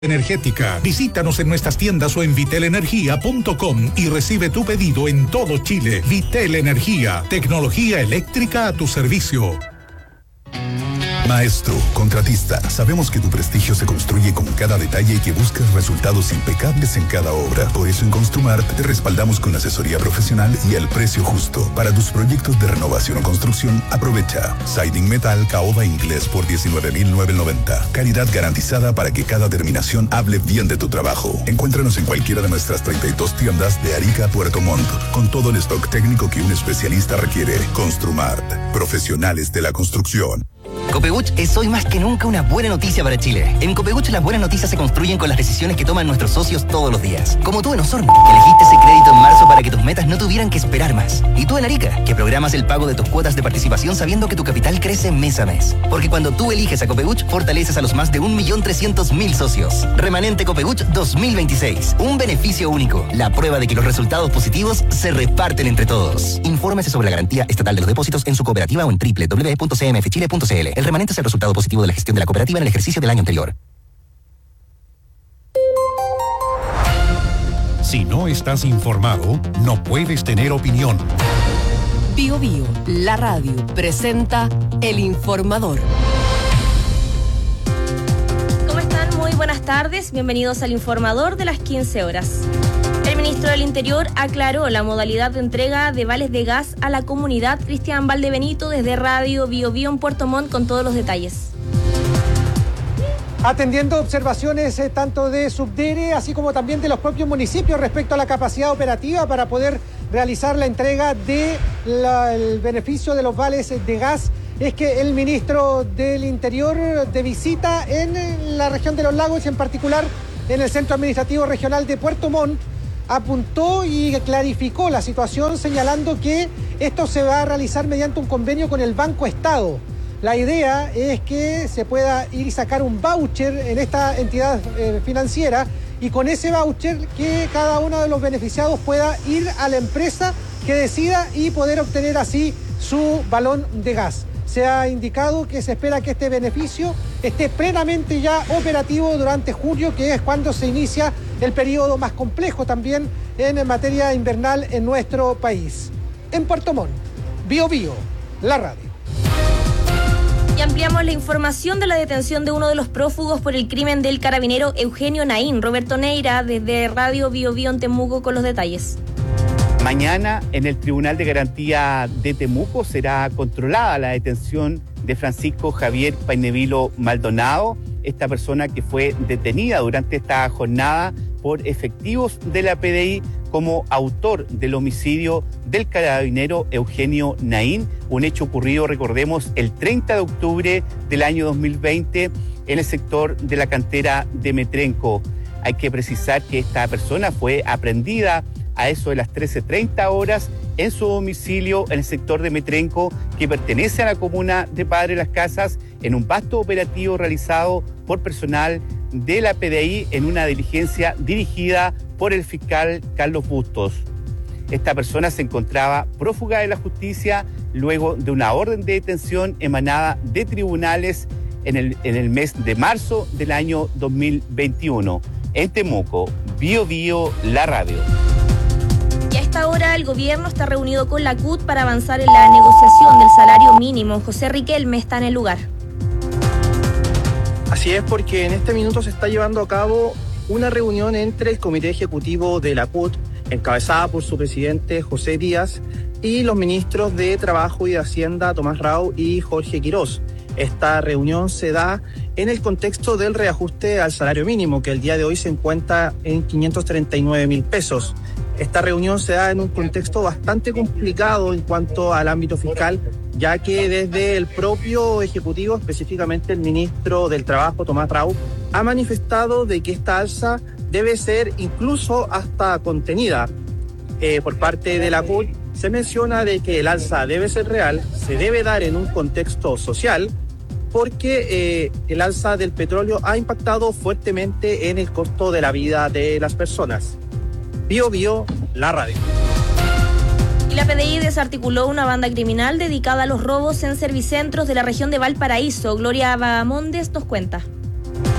energética. Visítanos en nuestras tiendas o en vitelenergia.com y recibe tu pedido en todo Chile. Vitel Energía, tecnología eléctrica a tu servicio. Maestro, contratista, sabemos que tu prestigio se construye con cada detalle y que buscas resultados impecables en cada obra. Por eso en Construmart te respaldamos con asesoría profesional y al precio justo. Para tus proyectos de renovación o construcción, aprovecha Siding Metal Caoba Inglés por $19,990. Calidad garantizada para que cada terminación hable bien de tu trabajo. Encuéntranos en cualquiera de nuestras 32 tiendas de Arica a Puerto Montt, con todo el stock técnico que un especialista requiere. Construmart, profesionales de la construcción. Copebuch es hoy más que nunca una buena noticia para Chile. En Copebuch las buenas noticias se construyen con las decisiones que toman nuestros socios todos los días. Como tú en Osorno, que elegiste ese crédito en marzo para que tus metas no tuvieran que esperar más. Y tú en Arica, que programas el pago de tus cuotas de participación sabiendo que tu capital crece mes a mes. Porque cuando tú eliges a Copebuch, fortaleces a los más de 1.300.000 socios. Remanente Copebuch 2026. Un beneficio único. La prueba de que los resultados positivos se reparten entre todos. Infórmese sobre la garantía estatal de los depósitos en su cooperativa o en www.cmfchile.cl. El remanente es el resultado positivo de la gestión de la cooperativa en el ejercicio del año anterior. Si no estás informado, no puedes tener opinión. Bio Bio, la radio, presenta El Informador. ¿Cómo están? Muy buenas tardes. Bienvenidos al Informador de las 15 horas. El ministro del Interior aclaró la modalidad de entrega de vales de gas a la comunidad. Cristian Valdebenito desde Radio Bio Bio en Puerto Montt con todos los detalles. Atendiendo observaciones tanto de Subdere, así como también de los propios municipios respecto a la capacidad operativa para poder realizar la entrega del beneficio de los vales de gas, es que el ministro del Interior de visita en la región de los lagos y en particular en el Centro Administrativo Regional de Puerto Montt, apuntó y clarificó la situación señalando que esto se va a realizar mediante un convenio con el Banco Estado. La idea es que se pueda ir y sacar un voucher en esta entidad financiera y con ese voucher que cada uno de los beneficiados pueda ir a la empresa que decida y poder obtener así su balón de gas. Se ha indicado que se espera que este beneficio esté plenamente ya operativo durante julio, que es cuando se inicia el periodo más complejo también en materia invernal en nuestro país. En Puerto Montt, Bio Bio, la radio. Y ampliamos la información de la detención de uno de los prófugos por el crimen del carabinero Eugenio Naín. Roberto Neira desde Radio Bio Bio en Temuco con los detalles. Mañana en el Tribunal de Garantía de Temuco será controlada la detención de Francisco Javier Painevilo Maldonado, esta persona que fue detenida durante esta jornada por efectivos de la PDI como autor del homicidio del carabinero Eugenio Naín, un hecho ocurrido, recordemos, el 30 de octubre del año 2020 en el sector de la cantera de Metrenco. Hay que precisar que esta persona fue aprehendida a eso de las 13:30 horas en su domicilio en el sector de Metrenco, que pertenece a la comuna de Padre Las Casas, en un vasto operativo realizado por personal de la PDI en una diligencia dirigida por el fiscal Carlos Bustos. Esta persona se encontraba prófuga de la justicia luego de una orden de detención emanada de tribunales en el mes de marzo del año 2021. En Temuco, Bio Bio, la radio. Y a esta hora el gobierno está reunido con la CUT para avanzar en la negociación del salario mínimo. José Riquelme está en el lugar. Así es, porque en este minuto se está llevando a cabo una reunión entre el Comité Ejecutivo de la CUT, encabezada por su presidente José Díaz, y los ministros de Trabajo y de Hacienda, Tomás Rau y Jorge Quirós. Esta reunión se da en el contexto del reajuste al salario mínimo, que el día de hoy se encuentra en 539.000 pesos. Esta reunión se da en un contexto bastante complicado en cuanto al ámbito fiscal, ya que desde el propio Ejecutivo, específicamente el ministro del Trabajo, Tomás Rau, ha manifestado de que esta alza debe ser incluso hasta contenida. Por parte de la CUT se menciona de que el alza debe ser real, se debe dar en un contexto social, porque el alza del petróleo ha impactado fuertemente en el costo de la vida de las personas. Bio Bio, la radio. Y la PDI desarticuló una banda criminal dedicada a los robos en servicentros de la región de Valparaíso. Gloria Bahamondes nos cuenta.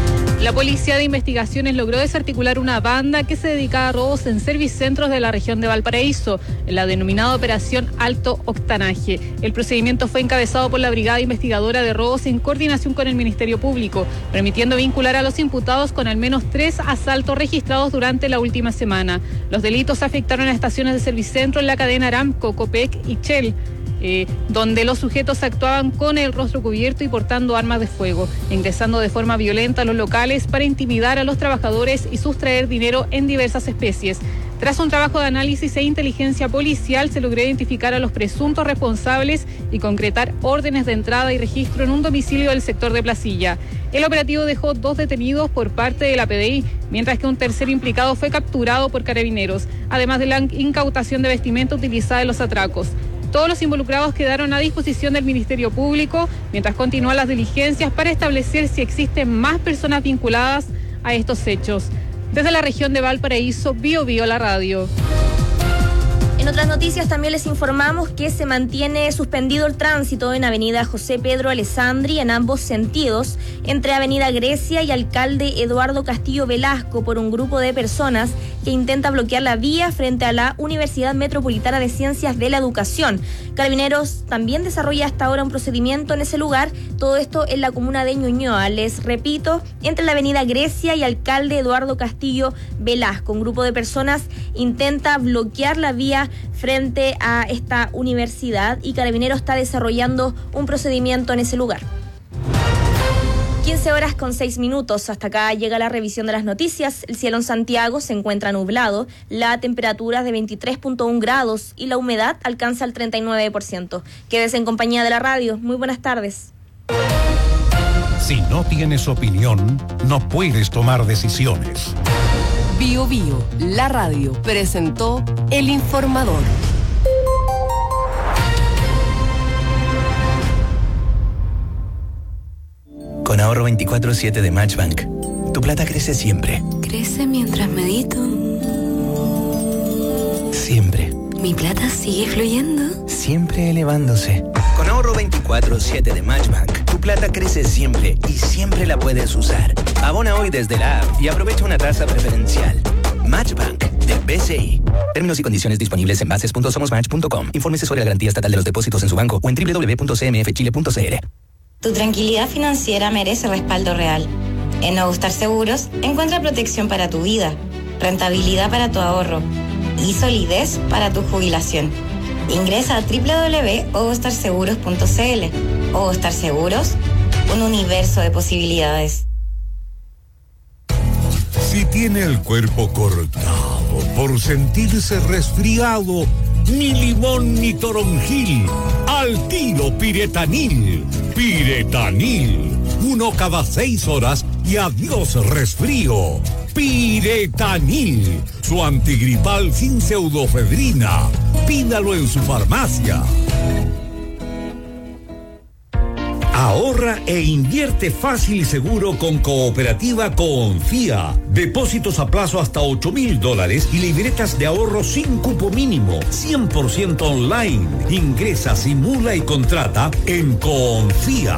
La Policía de Investigaciones logró desarticular una banda que se dedicaba a robos en servicentros de la región de Valparaíso, en la denominada Operación Alto Octanaje. El procedimiento fue encabezado por la Brigada Investigadora de Robos en coordinación con el Ministerio Público, permitiendo vincular a los imputados con al menos 3 asaltos registrados durante la última semana. Los delitos afectaron a estaciones de servicentro en la cadena Aramco, Copec y Shell, donde los sujetos actuaban con el rostro cubierto y portando armas de fuego, ingresando de forma violenta a los locales para intimidar a los trabajadores y sustraer dinero en diversas especies. Tras un trabajo de análisis e inteligencia policial, se logró identificar a los presuntos responsables y concretar órdenes de entrada y registro en un domicilio del sector de Placilla. El operativo dejó 2 detenidos por parte de la PDI, mientras que un tercer implicado fue capturado por carabineros, además de la incautación de vestimenta utilizada en los atracos. Todos los involucrados quedaron a disposición del Ministerio Público, mientras continúan las diligencias para establecer si existen más personas vinculadas a estos hechos. Desde la región de Valparaíso, BioBio la radio. En otras noticias también les informamos que se mantiene suspendido el tránsito en Avenida José Pedro Alessandri en ambos sentidos, entre Avenida Grecia y Alcalde Eduardo Castillo Velasco, por un grupo de personas que intenta bloquear la vía frente a la Universidad Metropolitana de Ciencias de la Educación. Carabineros también desarrolla hasta ahora un procedimiento en ese lugar, todo esto en la comuna de Ñuñoa. Les repito, entre la Avenida Grecia y Alcalde Eduardo Castillo Velasco. Un grupo de personas intenta bloquear la vía frente a esta universidad y Carabineros está desarrollando un procedimiento en ese lugar. 15:06. Hasta acá llega la revisión de las noticias. El cielo en Santiago se encuentra nublado, la temperatura es de 23.1 grados y la humedad alcanza el 39%. Quédese en compañía de la radio. Muy buenas tardes. Si no tienes opinión, no puedes tomar decisiones. BioBio, la radio, presentó El Informador. Con ahorro 24/7 de Matchbank, tu plata crece siempre. Crece mientras medito. Siempre. Mi plata sigue fluyendo. Siempre elevándose. Con ahorro 24/7 de Matchbank, tu plata crece siempre y siempre la puedes usar. Abona hoy desde la app y aprovecha una tasa preferencial. Matchbank de BCI. Términos y condiciones disponibles en bases.somosmatch.com. Infórmese sobre la garantía estatal de los depósitos en su banco o en www.cmfchile.cl. Tu tranquilidad financiera merece respaldo real. En Ogostar Seguros encuentra protección para tu vida, rentabilidad para tu ahorro y solidez para tu jubilación. Ingresa a www.ogostarseguros.cl. Ogostar Seguros, un universo de posibilidades. Si tiene el cuerpo cortado por sentirse resfriado, ni limón ni toronjil, al tiro Piretanil. Piretanil, 1 cada 6 horas y adiós resfrío. Piretanil, su antigripal sin pseudofedrina. Pídalo en su farmacia. Ahorra e invierte fácil y seguro con Cooperativa Confía. Depósitos a plazo hasta $8,000 y libretas de ahorro sin cupo mínimo, 100% online. Ingresa, simula y contrata en Confía.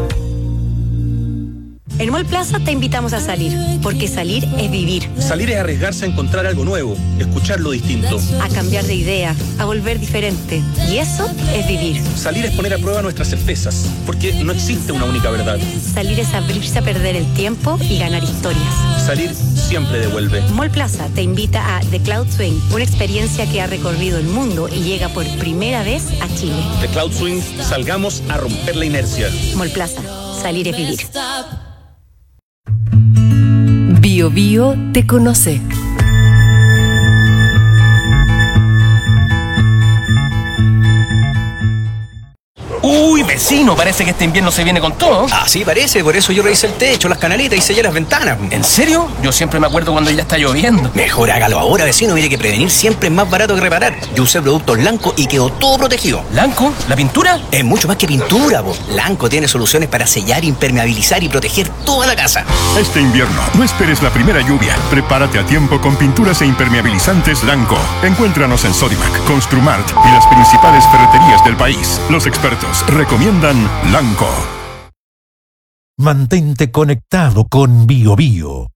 En Mall Plaza te invitamos a salir, porque salir es vivir. Salir es arriesgarse a encontrar algo nuevo, escuchar lo distinto. A cambiar de idea, a volver diferente. Y eso es vivir. Salir es poner a prueba nuestras certezas, porque no existe una única verdad. Salir es abrirse a perder el tiempo y ganar historias. Salir siempre devuelve. Mall Plaza te invita a The Cloud Swing, una experiencia que ha recorrido el mundo y llega por primera vez a Chile. The Cloud Swing, salgamos a romper la inercia. Mall Plaza, salir es vivir. BioBio te conoce. Uy, vecino, parece que este invierno se viene con todo. Ah, sí, parece. Por eso yo revisé el techo, las canaletas y sellé las ventanas. ¿En serio? Yo siempre me acuerdo cuando ya está lloviendo. Mejor hágalo ahora, vecino. Mire que prevenir siempre es más barato que reparar. Yo usé productos Lanco y quedó todo protegido. ¿Lanco? ¿La pintura? Es mucho más que pintura, po. Lanco tiene soluciones para sellar, impermeabilizar y proteger toda la casa. Este invierno, no esperes la primera lluvia. Prepárate a tiempo con pinturas e impermeabilizantes Lanco. Encuéntranos en Sodimac, Construmart y las principales ferreterías del país. Los expertos recomiendan Lanco. Mantente conectado con BioBio.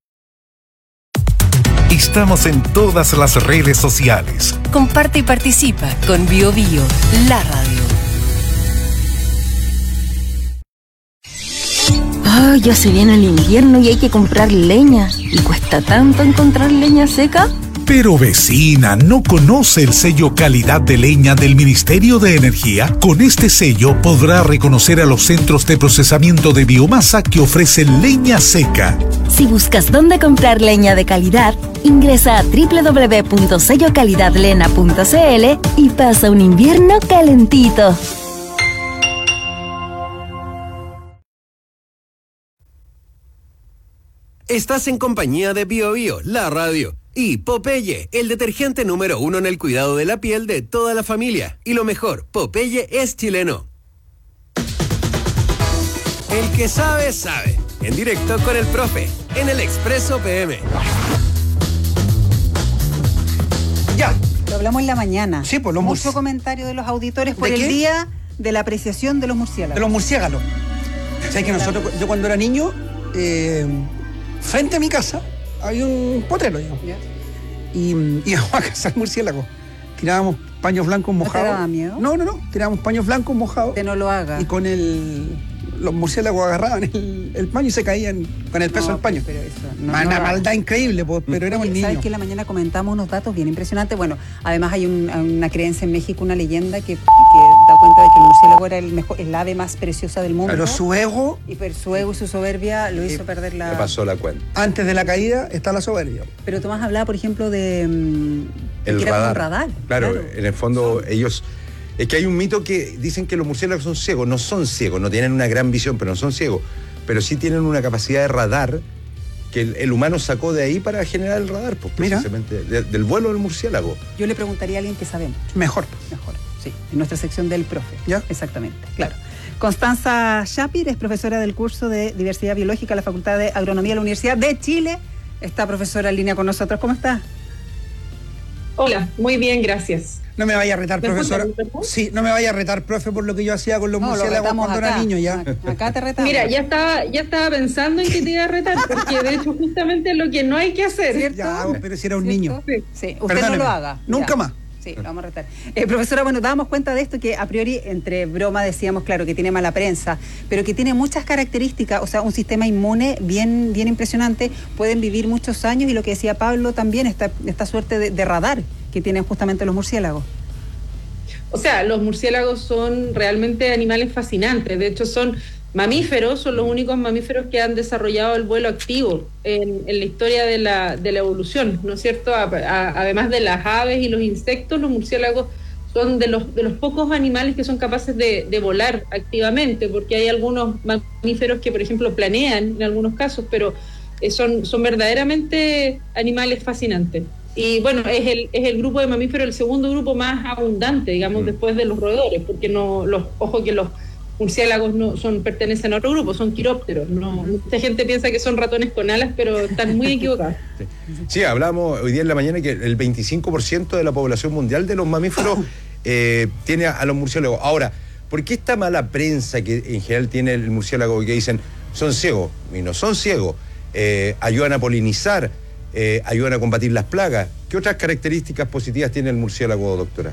Estamos en todas las redes sociales. Comparte y participa con BioBio, la radio. Ay, ya se viene el invierno y hay que comprar leña. ¿Y cuesta tanto encontrar leña seca? Pero vecina, ¿no conoce el sello calidad de leña del Ministerio de Energía? Con este sello podrá reconocer a los centros de procesamiento de biomasa que ofrecen leña seca. Si buscas dónde comprar leña de calidad, ingresa a www.sellocalidadlena.cl y pasa un invierno calentito. Estás en compañía de BioBio, la radio, y Popeye, el detergente número 1 en el cuidado de la piel de toda la familia. Y lo mejor, Popeye es chileno. El que sabe, sabe. En directo con el profe, en el Expreso PM. Ya. Lo hablamos en la mañana. Sí, pues mucho comentario de los auditores por el día de la apreciación de los murciélagos. De los murciélagos. ¿Sabes que yo cuando era niño, frente a mi casa había un potrero, digamos. ¿Ya? Y íbamos a cazar murciélagos. Tirábamos paños blancos mojados. ¿No te daba miedo? No. Tirábamos paños blancos mojados. Que no lo haga. Y con los murciélagos agarraban el paño y se caían con el peso del paño. Pero eso, una maldad increíble, pero éramos niños. ¿Sabes que en la mañana comentamos unos datos bien impresionantes? Bueno, además hay una creencia en México, una leyenda que da cuenta de que el murciélago era el ave más preciosa del mundo. Pero su ego... Y su ego y su soberbia lo hizo perder la... Le pasó la cuenta. Antes de la caída está la soberbia. Pero Tomás hablaba, por ejemplo, de... el radar. radar. Claro, en el fondo ellos... Es que hay un mito que dicen que los murciélagos son ciegos. No son ciegos, no tienen una gran visión, pero no son ciegos. Pero sí tienen una capacidad de radar que el humano sacó de ahí para generar el radar, pues, precisamente del vuelo del murciélago. Yo le preguntaría a alguien que sabe mucho. Mejor, sí, en nuestra sección del profe. ¿Ya? Exactamente, claro. Constanza Shapir es profesora del curso de Diversidad Biológica de la Facultad de Agronomía de la Universidad de Chile. Está profesora en línea con nosotros. ¿Cómo está? Hola, muy bien, gracias. No me vaya a retar, profesora. Sí, no me vaya a retar, profe, por lo que yo hacía con los murciélagos cuando era niño ya. Acá te retamos. Mira, ya estaba pensando en que te iba a retar, porque de hecho justamente es lo que no hay que hacer. ¿Cierto? Ya, pero si era un niño. Sí, usted no lo haga. Nunca más. Sí, lo vamos a retar. Profesora, bueno, dábamos cuenta de esto que a priori, entre broma, decíamos, claro, que tiene mala prensa, pero que tiene muchas características, o sea, un sistema inmune bien impresionante, pueden vivir muchos años y lo que decía Pablo también, esta suerte de radar que tienen justamente los murciélagos. O sea, los murciélagos son realmente animales fascinantes, de hecho son mamíferos, son los únicos mamíferos que han desarrollado el vuelo activo en la historia de la evolución, ¿no es cierto? Además de las aves y los insectos, los murciélagos son de los pocos animales que son capaces de volar activamente, porque hay algunos mamíferos que, por ejemplo, planean en algunos casos, pero son verdaderamente animales fascinantes. Y bueno, es el grupo de mamíferos el segundo grupo más abundante, digamos, después de los roedores, porque los murciélagos pertenecen a otro grupo, son quirópteros. Mucha gente piensa que son ratones con alas, pero están muy equivocados. Sí, hablamos hoy día en la mañana que el 25% de la población mundial de los mamíferos tiene a los murciélagos. Ahora, ¿por qué esta mala prensa que en general tiene el murciélago que dicen son ciegos? Y no son ciegos, ayudan a polinizar, ayudan a combatir las plagas. ¿Qué otras características positivas tiene el murciélago, doctora?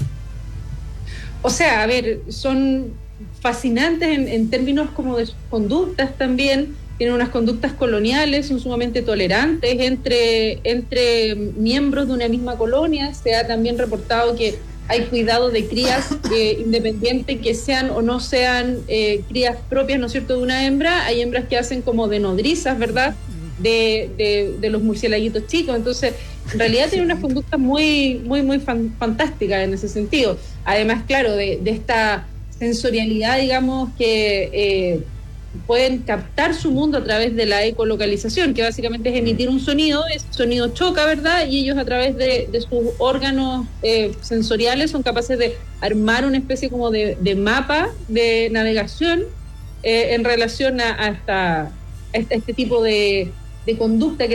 O sea, a ver, son fascinantes en términos como de sus conductas también, tienen unas conductas coloniales, son sumamente tolerantes entre miembros de una misma colonia. Se ha también reportado que hay cuidado de crías independiente que sean o no sean crías propias, ¿no es cierto?, de una hembra. Hay hembras que hacen como de nodrizas, ¿verdad?, de los murciélaguitos chicos. Entonces, en realidad tiene unas conductas muy fantásticas en ese sentido. Además, claro, de esta sensorialidad, digamos, que pueden captar su mundo a través de la ecolocalización, que básicamente es emitir un sonido, ese sonido choca, ¿verdad?, y ellos a través de sus órganos sensoriales son capaces de armar una especie como de mapa de navegación en relación a este tipo de conducta,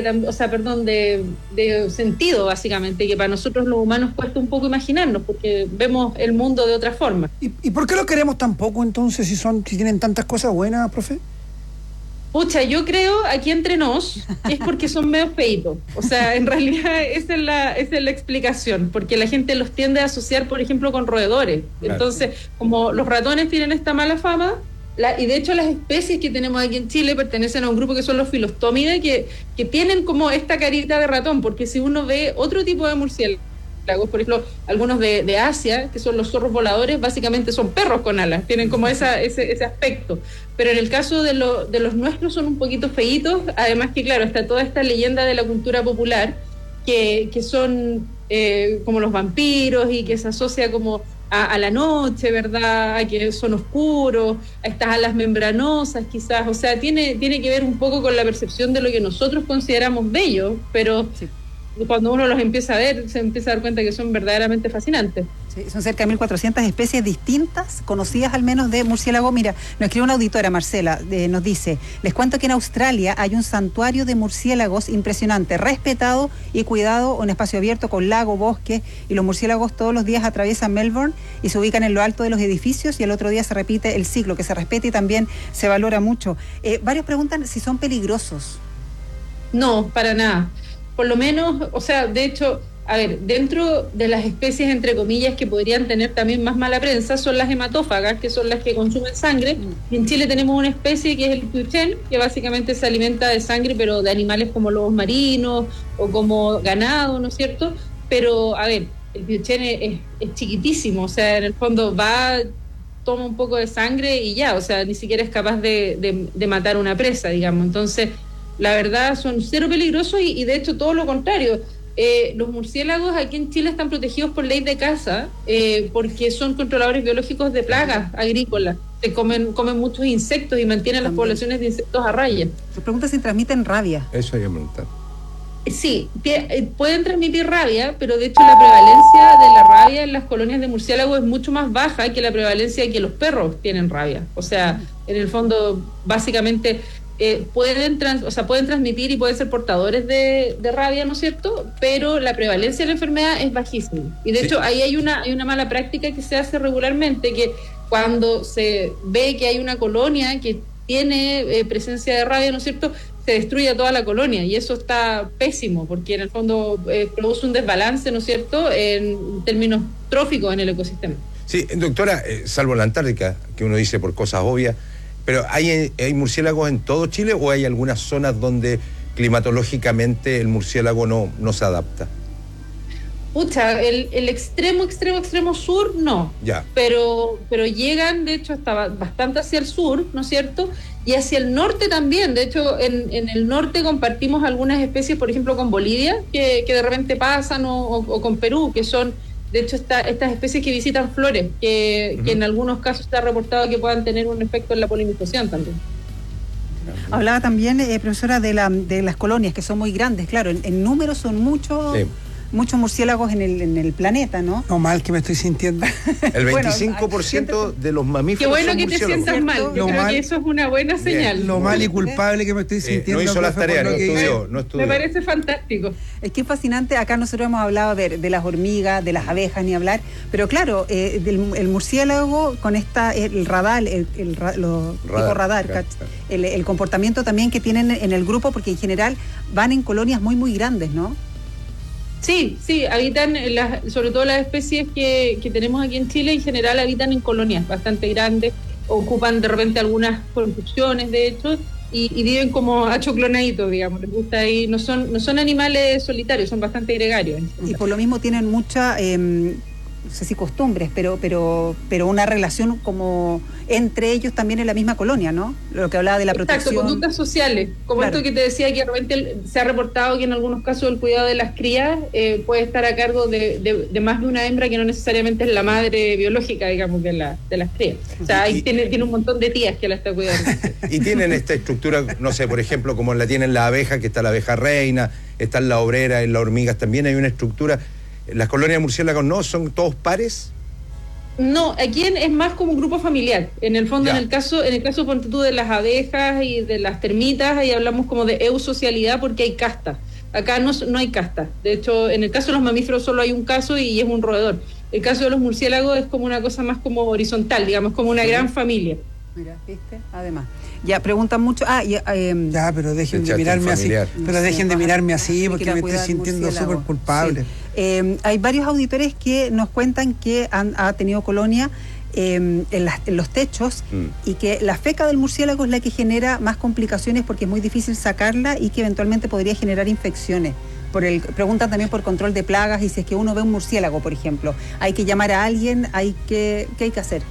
de sentido, básicamente, que para nosotros los humanos cuesta un poco imaginarnos, porque vemos el mundo de otra forma. ¿Y por qué lo queremos tan poco entonces si tienen tantas cosas buenas, profe? Pucha, yo creo, aquí entre nos, es porque son medio feitos. O sea, en realidad esa es la explicación, porque la gente los tiende a asociar, por ejemplo, con roedores. Claro. Entonces, como los ratones tienen esta mala fama, y de hecho las especies que tenemos aquí en Chile pertenecen a un grupo que son los Filostómidae, que tienen como esta carita de ratón, porque si uno ve otro tipo de murciélagos, por ejemplo, algunos de Asia, que son los zorros voladores, básicamente son perros con alas, tienen como ese aspecto. Pero en el caso de los nuestros son un poquito feitos, además que, claro, está toda esta leyenda de la cultura popular, que son como los vampiros y que se asocia como a la noche, ¿verdad? A que son oscuros, a estas alas membranosas quizás, o sea, tiene que ver un poco con la percepción de lo que nosotros consideramos bello, pero... Sí. Cuando uno los empieza a ver, se empieza a dar cuenta que son verdaderamente fascinantes. Sí, son cerca de 1.400 especies distintas, conocidas al menos, de murciélago. Mira, nos escribe una auditora, Marcela, nos dice: les cuento que en Australia hay un santuario de murciélagos impresionante, respetado y cuidado, un espacio abierto con lago, bosque, y los murciélagos todos los días atraviesan Melbourne y se ubican en lo alto de los edificios, y el otro día se repite el ciclo, que se respeta y también se valora mucho. Varios preguntan si son peligrosos. No, para nada. Por lo menos, o sea, de hecho, a ver, dentro de las especies, entre comillas, que podrían tener también más mala prensa, son las hematófagas, que son las que consumen sangre. Y en Chile tenemos una especie que es el piuchén, que básicamente se alimenta de sangre, pero de animales como lobos marinos o como ganado, ¿no es cierto? Pero, a ver, el piuchén es chiquitísimo, o sea, en el fondo toma un poco de sangre y ya, o sea, ni siquiera es capaz de matar una presa, digamos. Entonces, la verdad, son cero peligrosos y de hecho todo lo contrario. Los murciélagos aquí en Chile están protegidos por ley de caza porque son controladores biológicos de plagas agrícolas. Se comen muchos insectos y mantienen las poblaciones de insectos a raya. Se pregunta si transmiten rabia. Eso hay que preguntar. Sí, pueden transmitir rabia, pero de hecho la prevalencia de la rabia en las colonias de murciélagos es mucho más baja que la prevalencia de que los perros tienen rabia. O sea, en el fondo, básicamente... pueden transmitir y pueden ser portadores de rabia, ¿no es cierto? Pero la prevalencia de la enfermedad es bajísima. Y de hecho ahí hay una mala práctica que se hace regularmente, que cuando se ve que hay una colonia que tiene presencia de rabia, ¿no es cierto?, se destruye toda la colonia, y eso está pésimo, porque en el fondo produce un desbalance, ¿no es cierto?, en términos tróficos en el ecosistema. Sí, doctora, salvo la Antártica, que uno dice por cosas obvias, pero ¿hay murciélagos en todo Chile o hay algunas zonas donde climatológicamente el murciélago no se adapta? Pucha, el extremo sur no, ya. Pero llegan, de hecho, hasta bastante hacia el sur, ¿no es cierto? Y hacia el norte también. De hecho, en el norte compartimos algunas especies, por ejemplo, con Bolivia, que de repente pasan, o con Perú, que son... De hecho, estas especies que visitan flores, que en algunos casos está reportado que puedan tener un efecto en la polinización también. Hablaba también, profesora, de las colonias, que son muy grandes. Claro, en número son muchos... Sí. Muchos murciélagos en el planeta, ¿no? No, mal que me estoy sintiendo. El 25% de los mamíferos son murciélagos. Qué bueno que te sientas mal. Yo creo que eso es una buena señal. Bien, lo mal y culpable que me estoy sintiendo. No hizo las tareas, no estudió. Me parece fantástico. Es que es fascinante. Acá nosotros hemos hablado de las hormigas, de las abejas, ni hablar. Pero claro, el murciélago con el radar, el comportamiento también que tienen en el grupo, porque en general van en colonias muy, muy grandes, ¿no? Sí, habitan, sobre todo las especies que tenemos aquí en Chile, en general habitan en colonias bastante grandes, ocupan de repente algunas construcciones, de hecho, y viven como achoclonaditos, digamos, les gusta ahí, no son animales solitarios, son bastante gregarios. Y por lo mismo tienen mucha... no sé si costumbres, pero una relación como entre ellos también en la misma colonia, ¿no? Lo que hablaba de la protección. Exacto, conductas sociales, como claro. Esto que te decía, que de repente se ha reportado que en algunos casos el cuidado de las crías puede estar a cargo de más de una hembra que no necesariamente es la madre biológica, digamos, de las crías. O sea, ahí tiene un montón de tías que la está cuidando. Y tienen esta estructura, no sé, por ejemplo, como la tienen la abeja, que está la abeja reina, está en la obrera, en las hormigas también hay una estructura. ¿Las colonias de murciélagos no son todos pares? No, aquí es más como un grupo familiar. En el fondo, en el caso ponte tú, de las abejas y de las termitas, ahí hablamos como de eusocialidad porque hay castas. Acá no hay castas. De hecho, en el caso de los mamíferos solo hay un caso y es un roedor. El caso de los murciélagos es como una cosa más como horizontal, digamos, como una gran familia. Mira, ¿viste? Además. Ya, preguntan mucho. Ya, pero dejen de mirarme así. Pero dejen de mirarme así porque me estoy sintiendo súper culpable. Sí. Hay varios auditores que nos cuentan que ha tenido colonia en los techos y que la feca del murciélago es la que genera más complicaciones porque es muy difícil sacarla y que eventualmente podría generar infecciones. Preguntan también por control de plagas y si es que uno ve un murciélago, por ejemplo, hay que llamar a alguien, ¿qué hay que hacer?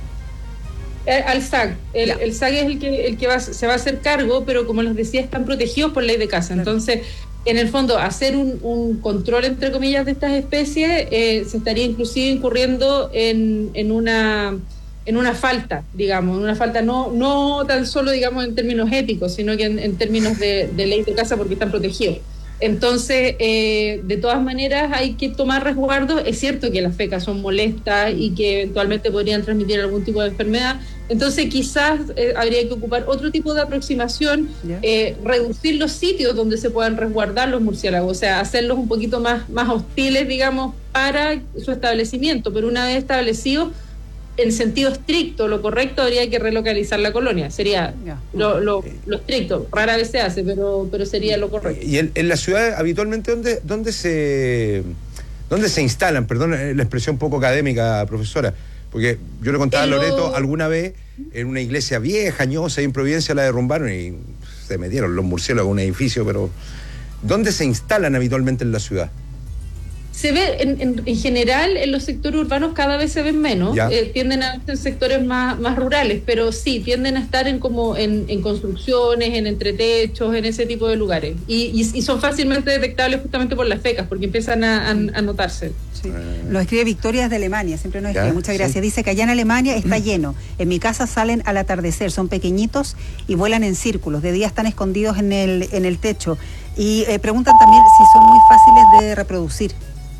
Al SAG. El SAG es el que se va a hacer cargo, pero como les decía, están protegidos por ley de caza. Claro. Entonces, en el fondo, hacer un control, entre comillas, de estas especies, se estaría inclusive incurriendo en una falta, digamos, una falta no tan solo, digamos, en términos éticos, sino que en términos de ley de caza porque están protegidos. Entonces, de todas maneras hay que tomar resguardos. Es cierto que las fecas son molestas y que eventualmente podrían transmitir algún tipo de enfermedad. Entonces, quizás habría que ocupar otro tipo de aproximación, reducir los sitios donde se puedan resguardar los murciélagos, o sea, hacerlos un poquito más hostiles, digamos, para su establecimiento. Pero una vez establecidos, en sentido estricto, lo correcto habría que relocalizar la colonia. Sería lo estricto. Rara vez se hace, pero sería lo correcto. ¿Y en la ciudad habitualmente dónde se instalan? Perdón la expresión poco académica, profesora, porque yo le contaba a Loreto alguna vez en una iglesia vieja, añosa, en Providencia la derrumbaron y se metieron los murciélagos a un edificio, pero ¿dónde se instalan habitualmente en la ciudad? Se ve en general en los sectores urbanos cada vez se ven menos, tienden a ser sectores más rurales, pero sí, tienden a estar en construcciones, en entretechos, en ese tipo de lugares. Y son fácilmente detectables justamente por las fecas, porque empiezan a notarse. Sí. Lo escribe Victoria desde Alemania, siempre nos escribe, muchas gracias. Sí. Dice que allá en Alemania está lleno. En mi casa salen al atardecer, son pequeñitos y vuelan en círculos. De día están escondidos en el techo. Y preguntan también si son muy fáciles de reproducir.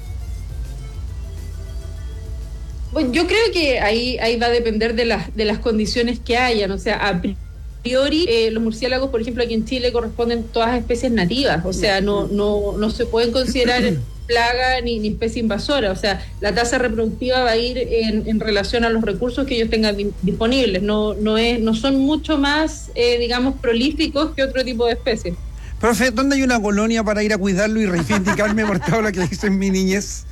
Bueno, yo creo que ahí va a depender de las condiciones que hayan. O sea, a priori, los murciélagos, por ejemplo, aquí en Chile corresponden todas especies nativas. O sea, no se pueden considerar plaga ni especie invasora. O sea, la tasa reproductiva va a ir en relación a los recursos que ellos tengan disponibles. No son mucho más, digamos, prolíficos que otro tipo de especies. Profe, ¿dónde hay una colonia para ir a cuidarlo y reivindicarme por todo lo que hice en mi niñez?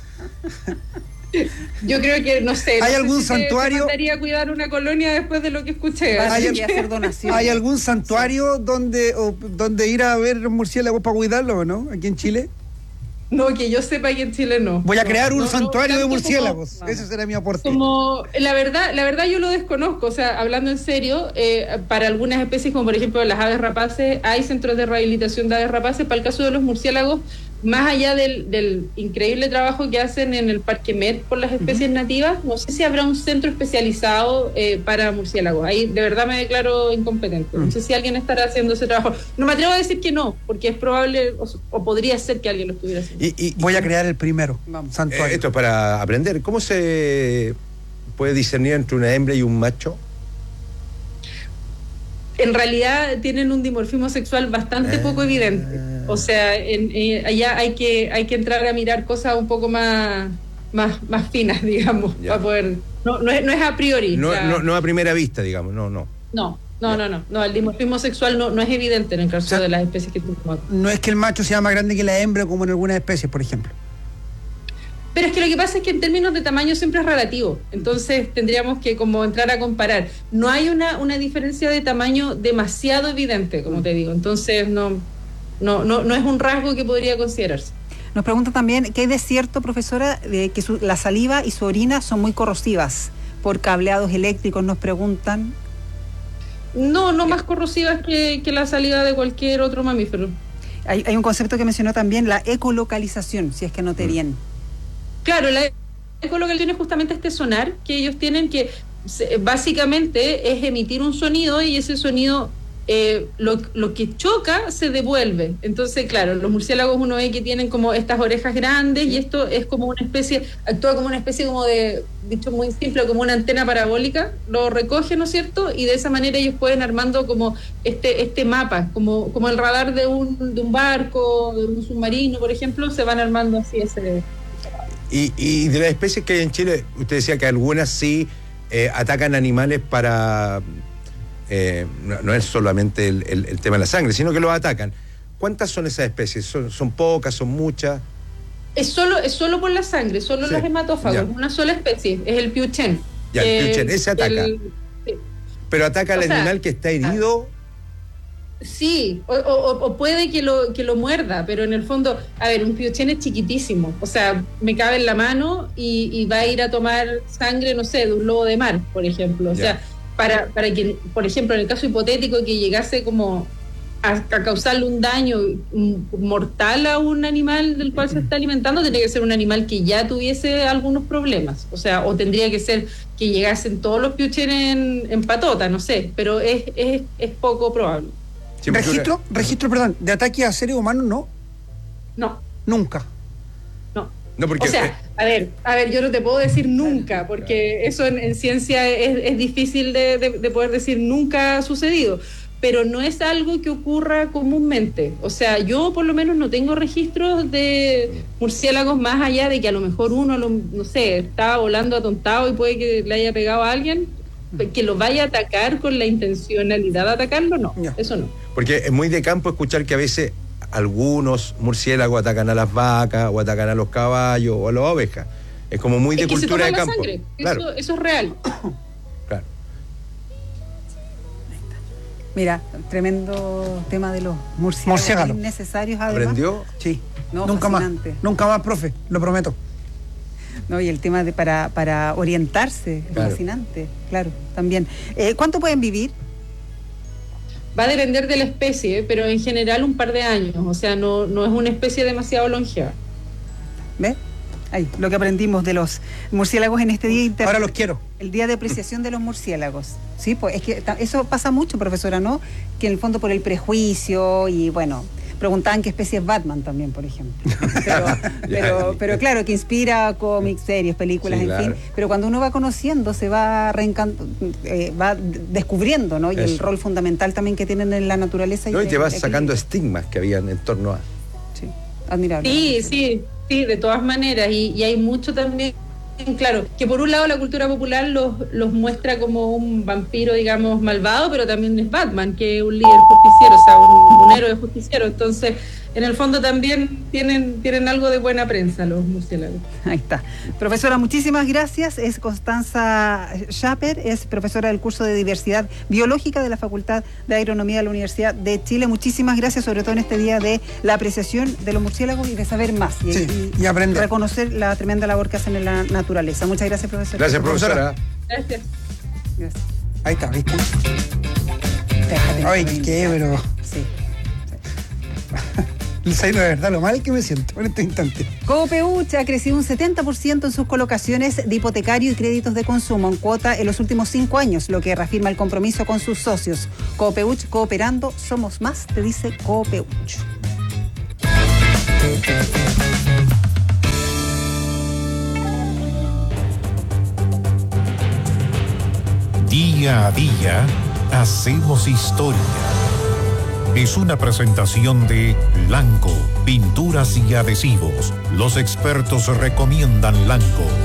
Yo creo que, no sé. ¿Hay algún santuario? Me gustaría cuidar una colonia después de lo que escuché. ¿Hay algún santuario donde ir a ver los murciélagos para cuidarlos o no? ¿Aquí en Chile? No, que yo sepa, aquí en Chile no. Voy a crear un santuario de murciélagos. Ese será mi aporte. La verdad yo lo desconozco. O sea, hablando en serio, para algunas especies, como por ejemplo las aves rapaces, hay centros de rehabilitación de aves rapaces. Para el caso de los murciélagos, más allá del increíble trabajo que hacen en el Parque Met por las especies nativas, no sé si habrá un centro especializado para murciélagos. Ahí de verdad me declaro incompetente. No sé si alguien estará haciendo ese trabajo. No me atrevo a decir que no, porque es probable o podría ser que alguien lo estuviera haciendo. Y voy a crear el primero santuario. Esto es para aprender. ¿Cómo se puede discernir entre una hembra y un macho? En realidad tienen un dimorfismo sexual bastante poco evidente. O sea, allá hay que entrar a mirar cosas un poco más finas, digamos, para poder... No es a priori. No a primera vista, digamos, no. No, el dimorfismo sexual no es evidente en el caso de las especies que tú tomas. No es que el macho sea más grande que la hembra, como en algunas especies, por ejemplo. Pero es que lo que pasa es que en términos de tamaño siempre es relativo. Entonces tendríamos que como entrar a comparar. No hay una diferencia de tamaño demasiado evidente, como te digo. Entonces no es un rasgo que podría considerarse. Nos pregunta también, ¿qué hay de cierto, profesora, de que la saliva y su orina son muy corrosivas por cableados eléctricos? Nos preguntan. No más corrosivas que la saliva de cualquier otro mamífero. Hay un concepto que mencionó también, la ecolocalización, si es que noté bien. Claro, la ecolocalización es justamente este sonar que ellos tienen, que básicamente es emitir un sonido y ese sonido, lo que choca se devuelve. Entonces, claro, los murciélagos uno ve que tienen como estas orejas grandes y esto es como una especie, actúa como una especie como de, dicho muy simple, como una antena parabólica, lo recoge, ¿no es cierto? Y de esa manera ellos pueden armando como este mapa, como el radar de un barco, de un submarino, por ejemplo, se van armando así ese... Y de las especies que hay en Chile, usted decía que algunas sí atacan animales para no es solamente el tema de la sangre, sino que los atacan. ¿Cuántas son esas especies? ¿Son pocas, son muchas? Es solo por la sangre, solo los hematófagos, una sola especie, es el piuchen. Ya, el piuchen, ese ataca. Sí. Pero ataca al animal que está herido. Sí, o puede que lo muerda, pero en el fondo, a ver, un piuchen es chiquitísimo, o sea, me cabe en la mano y va a ir a tomar sangre, no sé, de un lobo de mar, por ejemplo. O sea, para que, por ejemplo, en el caso hipotético que llegase como a causarle un daño mortal a un animal del cual se está alimentando, tendría que ser un animal que ya tuviese algunos problemas, o sea, o tendría que ser que llegasen todos los piuchen en patota, no sé, pero es poco probable. Registro, perdón, de ataque a seres humanos, no, nunca. No, porque, o sea, a ver, yo no te puedo decir nunca, porque eso en ciencia es difícil de poder decir nunca ha sucedido, pero no es algo que ocurra comúnmente. O sea, yo por lo menos no tengo registros de murciélagos más allá de que a lo mejor uno, no sé, estaba volando atontado y puede que le haya pegado a alguien, que lo vaya a atacar con la intencionalidad de atacarlo, no, eso no. Porque es muy de campo escuchar que a veces algunos murciélagos atacan a las vacas o atacan a los caballos o a las ovejas. Es como muy de cultura de campo. Sangre. Claro. Eso es real. Claro. Mira, tremendo tema de los murciélagos innecesarios además. ¿Aprendió? Sí. No, nunca fascinante. Nunca más, profe, lo prometo. No, y el tema de para orientarse, claro. Fascinante, claro, también. ¿Cuánto pueden vivir? Va a depender de la especie, pero en general un par de años, o sea, no es una especie demasiado longeva. ¿Ves? Ahí, lo que aprendimos de los murciélagos en este día Ahora los quiero. El día de apreciación de los murciélagos. Sí, pues es que eso pasa mucho, profesora, ¿no? Que en el fondo por el prejuicio y bueno, preguntaban qué especie es Batman también, por ejemplo. Pero claro, que inspira cómics, series, películas, sí, en fin. Pero cuando uno va conociendo, se va va descubriendo, ¿no? Y el rol fundamental también que tienen en la naturaleza. No, y te vas sacando estigmas que habían en torno a. Sí, admirable. Sí, de todas maneras. Y hay mucho también, claro, que por un lado la cultura popular los muestra como un vampiro, digamos, malvado, pero también es Batman, que es un líder justiciero, o sea, un héroe justiciero. Entonces, en el fondo también tienen algo de buena prensa los murciélagos. Ahí está. Profesora, muchísimas gracias. Es Constanza Schaper, es profesora del curso de Diversidad Biológica de la Facultad de Agronomía de la Universidad de Chile. Muchísimas gracias, sobre todo en este día de la apreciación de los murciélagos y de saber más y aprender. Reconocer la tremenda labor que hacen en la naturaleza. Muchas gracias, profesora. Gracias, profesora. Gracias. Ahí está, ¿viste? Ay, qué, pero... Sí. De verdad lo mal que me siento en este instante. Copeuch ha crecido un 70% en sus colocaciones de hipotecario y créditos de consumo en cuota en los últimos 5 años, lo que reafirma el compromiso con sus socios. Copeuch, cooperando, somos más, te dice Copeuch. Día a día, hacemos historia. Es una presentación de Lanco, pinturas y adhesivos. Los expertos recomiendan Lanco.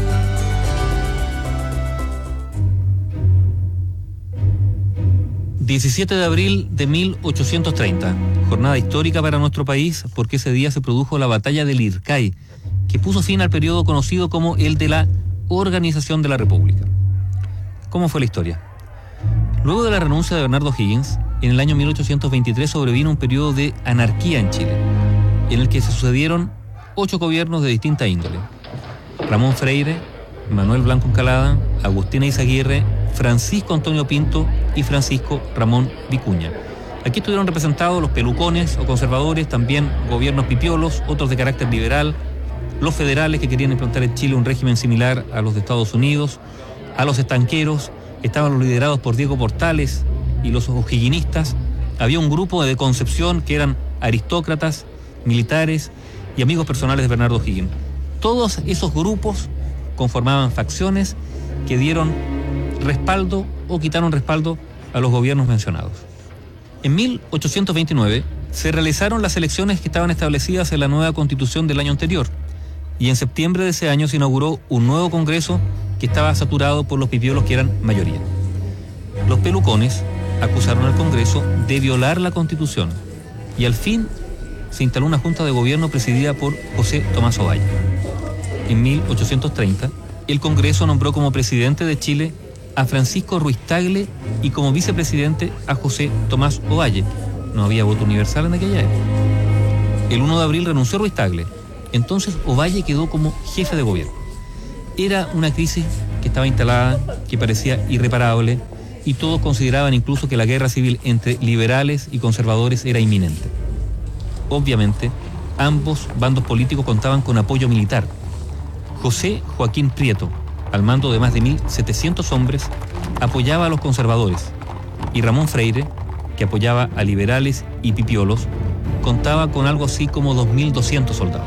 ...17 de abril de 1830... jornada histórica para nuestro país... porque ese día se produjo la batalla del Ircay... que puso fin al periodo conocido como el de la Organización de la República. ¿Cómo fue la historia? Luego de la renuncia de Bernardo O'Higgins... en el año 1823 sobrevino un periodo de anarquía en Chile... en el que se sucedieron 8 gobiernos de distinta índole: Ramón Freire, Manuel Blanco Encalada, Agustina Izaguirre, Francisco Antonio Pinto y Francisco Ramón Vicuña. Aquí estuvieron representados los pelucones o conservadores, también gobiernos pipiolos, otros de carácter liberal, los federales que querían implantar en Chile un régimen similar a los de Estados Unidos, a los estanqueros, estaban los liderados por Diego Portales y los o'higginistas. Había un grupo de Concepción que eran aristócratas, militares y amigos personales de Bernardo O'Higgins. Todos esos grupos conformaban facciones que dieron respaldo o quitaron respaldo a los gobiernos mencionados. En 1829 se realizaron las elecciones que estaban establecidas en la nueva constitución del año anterior, y en septiembre de ese año se inauguró un nuevo congreso que estaba saturado por los pipiolos que eran mayoría. Los pelucones acusaron al Congreso de violar la Constitución y al fin se instaló una junta de gobierno presidida por José Tomás Ovalle. En 1830, el Congreso nombró como presidente de Chile a Francisco Ruiz Tagle y como vicepresidente a José Tomás Ovalle. No había voto universal en aquella época. El 1 de abril renunció Ruiz Tagle. Entonces Ovalle quedó como jefe de gobierno. Era una crisis que estaba instalada, que parecía irreparable, y todos consideraban incluso que la guerra civil entre liberales y conservadores era inminente. Obviamente, ambos bandos políticos contaban con apoyo militar. José Joaquín Prieto, al mando de más de 1.700 hombres, apoyaba a los conservadores, y Ramón Freire, que apoyaba a liberales y pipiolos, contaba con algo así como 2.200 soldados.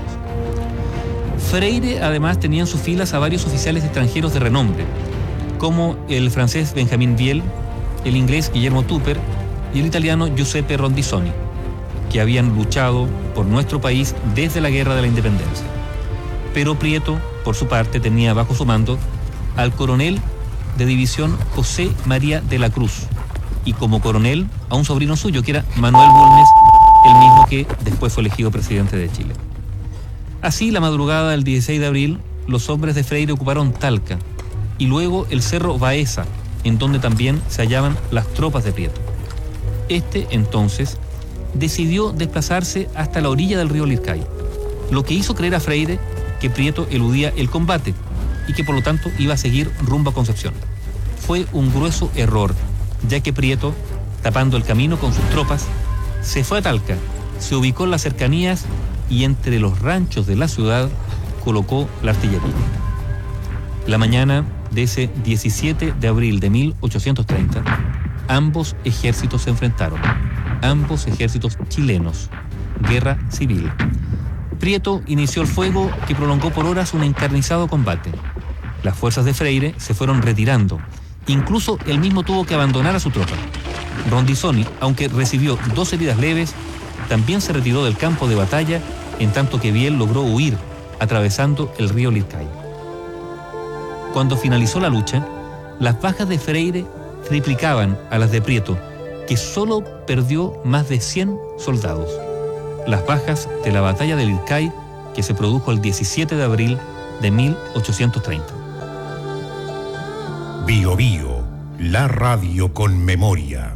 Freire además tenía en sus filas a varios oficiales extranjeros de renombre, como el francés Benjamin Biel, el inglés Guillermo Tupper y el italiano Giuseppe Rondisoni, que habían luchado por nuestro país desde la Guerra de la Independencia. Pero Prieto, por su parte, tenía bajo su mando al coronel de división José María de la Cruz, y como coronel a un sobrino suyo, que era Manuel Bulnes, el mismo que después fue elegido presidente de Chile. Así, la madrugada del 16 de abril, los hombres de Freire ocuparon Talca y luego el cerro Baeza, en donde también se hallaban las tropas de Prieto. Este, entonces, decidió desplazarse hasta la orilla del río Lircay, lo que hizo creer a Freire que Prieto eludía el combate y que por lo tanto iba a seguir rumbo a Concepción. Fue un grueso error, ya que Prieto, tapando el camino con sus tropas, se fue a Talca, se ubicó en las cercanías y entre los ranchos de la ciudad colocó la artillería. La mañana de ese 17 de abril de 1830, ambos ejércitos se enfrentaron, ambos ejércitos chilenos, guerra civil. Prieto inició el fuego que prolongó por horas un encarnizado combate. Las fuerzas de Freire se fueron retirando, incluso él mismo tuvo que abandonar a su tropa. Rondisoni, aunque recibió 2 heridas leves, también se retiró del campo de batalla, en tanto que Biel logró huir, atravesando el río Lircay. Cuando finalizó la lucha, las bajas de Freire triplicaban a las de Prieto, que solo perdió más de 100 soldados. Las bajas de la batalla de Lircay, que se produjo el 17 de abril de 1830. Bio Bio, la radio con memoria.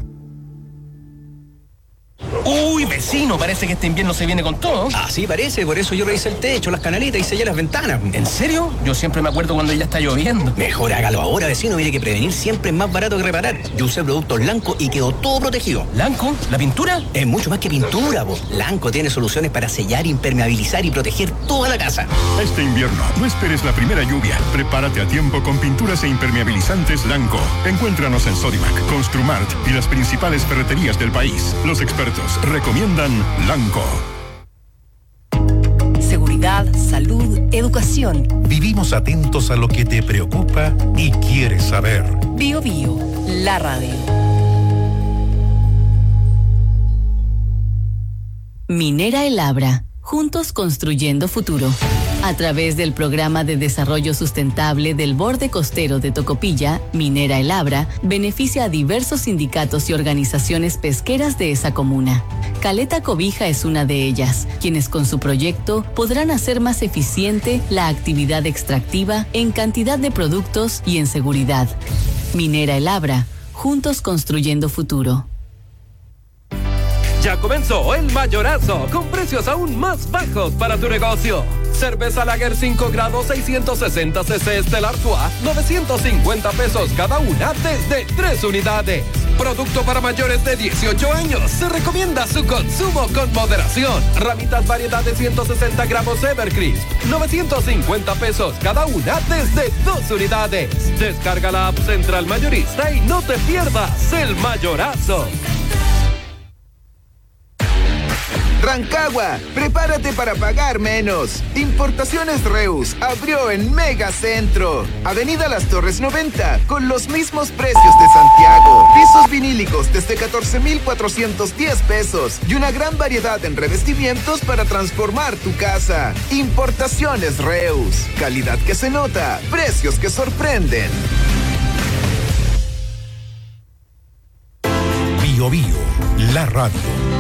Uy, vecino, parece que este invierno se viene con todo. Así parece, por eso yo revisé el techo, las canaletas y sellé las ventanas. ¿En serio? Yo siempre me acuerdo cuando ya está lloviendo. Mejor hágalo ahora, vecino, mire que prevenir siempre es más barato que reparar. Yo usé productos Lanco y quedó todo protegido. ¿Lanco? ¿La pintura? Es mucho más que pintura, po. Lanco tiene soluciones para sellar, impermeabilizar y proteger toda la casa. Este invierno, no esperes la primera lluvia. Prepárate a tiempo con pinturas e impermeabilizantes Lanco. Encuéntranos en Sodimac, Construmart y las principales ferreterías del país. Los expertos recomiendan Lanco. Seguridad, salud, educación. Vivimos atentos a lo que te preocupa y quieres saber. Bio Bio, la radio. Minera El Abra, juntos construyendo futuro. A través del Programa de Desarrollo Sustentable del Borde Costero de Tocopilla, Minera El Abra beneficia a diversos sindicatos y organizaciones pesqueras de esa comuna. Caleta Cobija es una de ellas, quienes con su proyecto podrán hacer más eficiente la actividad extractiva en cantidad de productos y en seguridad. Minera El Abra, juntos construyendo futuro. Ya comenzó el mayorazo, con precios aún más bajos para tu negocio. Cerveza Lager 5 grados 660 cc Stella Artois, 950 pesos cada una desde 3 unidades. Producto para mayores de 18 años. Se recomienda su consumo con moderación. Ramitas variedad de 160 gramos Evercrisp, 950 pesos cada una desde 2 unidades. Descarga la app Central Mayorista y no te pierdas el mayorazo. Rancagua, prepárate para pagar menos. Importaciones Reus abrió en Megacentro. Avenida Las Torres 90, con los mismos precios de Santiago. Pisos vinílicos desde 14,410 pesos y una gran variedad en revestimientos para transformar tu casa. Importaciones Reus, calidad que se nota, precios que sorprenden. Bio, la radio.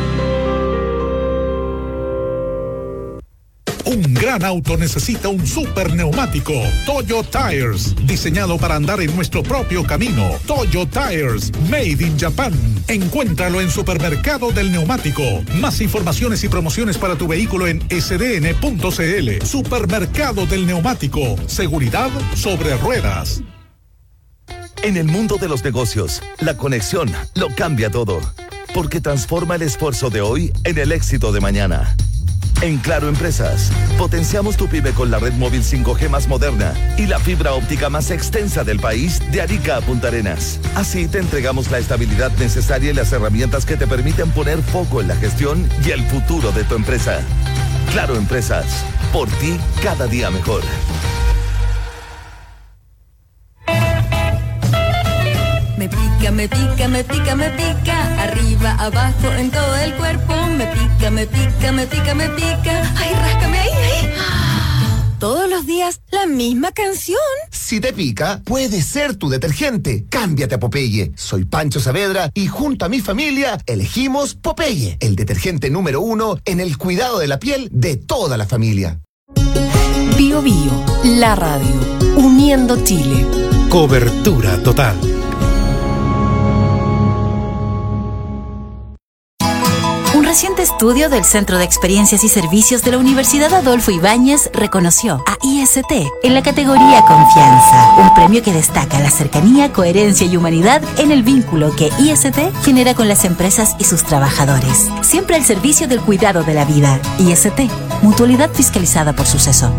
Un gran auto necesita un super neumático. Toyo Tires, diseñado para andar en nuestro propio camino. Toyo Tires, made in Japan. Encuéntralo en Supermercado del Neumático. Más informaciones y promociones para tu vehículo en sdn.cl. Supermercado del Neumático. Seguridad sobre ruedas. En el mundo de los negocios, la conexión lo cambia todo. Porque transforma el esfuerzo de hoy en el éxito de mañana. En Claro Empresas, potenciamos tu pyme con la red móvil 5G más moderna y la fibra óptica más extensa del país de Arica a Punta Arenas. Así te entregamos la estabilidad necesaria y las herramientas que te permiten poner foco en la gestión y el futuro de tu empresa. Claro Empresas, por ti cada día mejor. Me pica, me pica, me pica, me pica, arriba, abajo, en todo el cuerpo. Me pica, me pica, me pica, me pica. Ay, ráscame ahí, ahí. Todos los días la misma canción. Si te pica, puede ser tu detergente. Cámbiate a Popeye. Soy Pancho Saavedra y junto a mi familia elegimos Popeye, el detergente número 1 en el cuidado de la piel de toda la familia. Bio Bio, la radio, uniendo Chile. Cobertura total. Un reciente estudio del Centro de Experiencias y Servicios de la Universidad Adolfo Ibáñez reconoció a IST en la categoría Confianza, un premio que destaca la cercanía, coherencia y humanidad en el vínculo que IST genera con las empresas y sus trabajadores. Siempre al servicio del cuidado de la vida. IST, mutualidad fiscalizada por Suceso.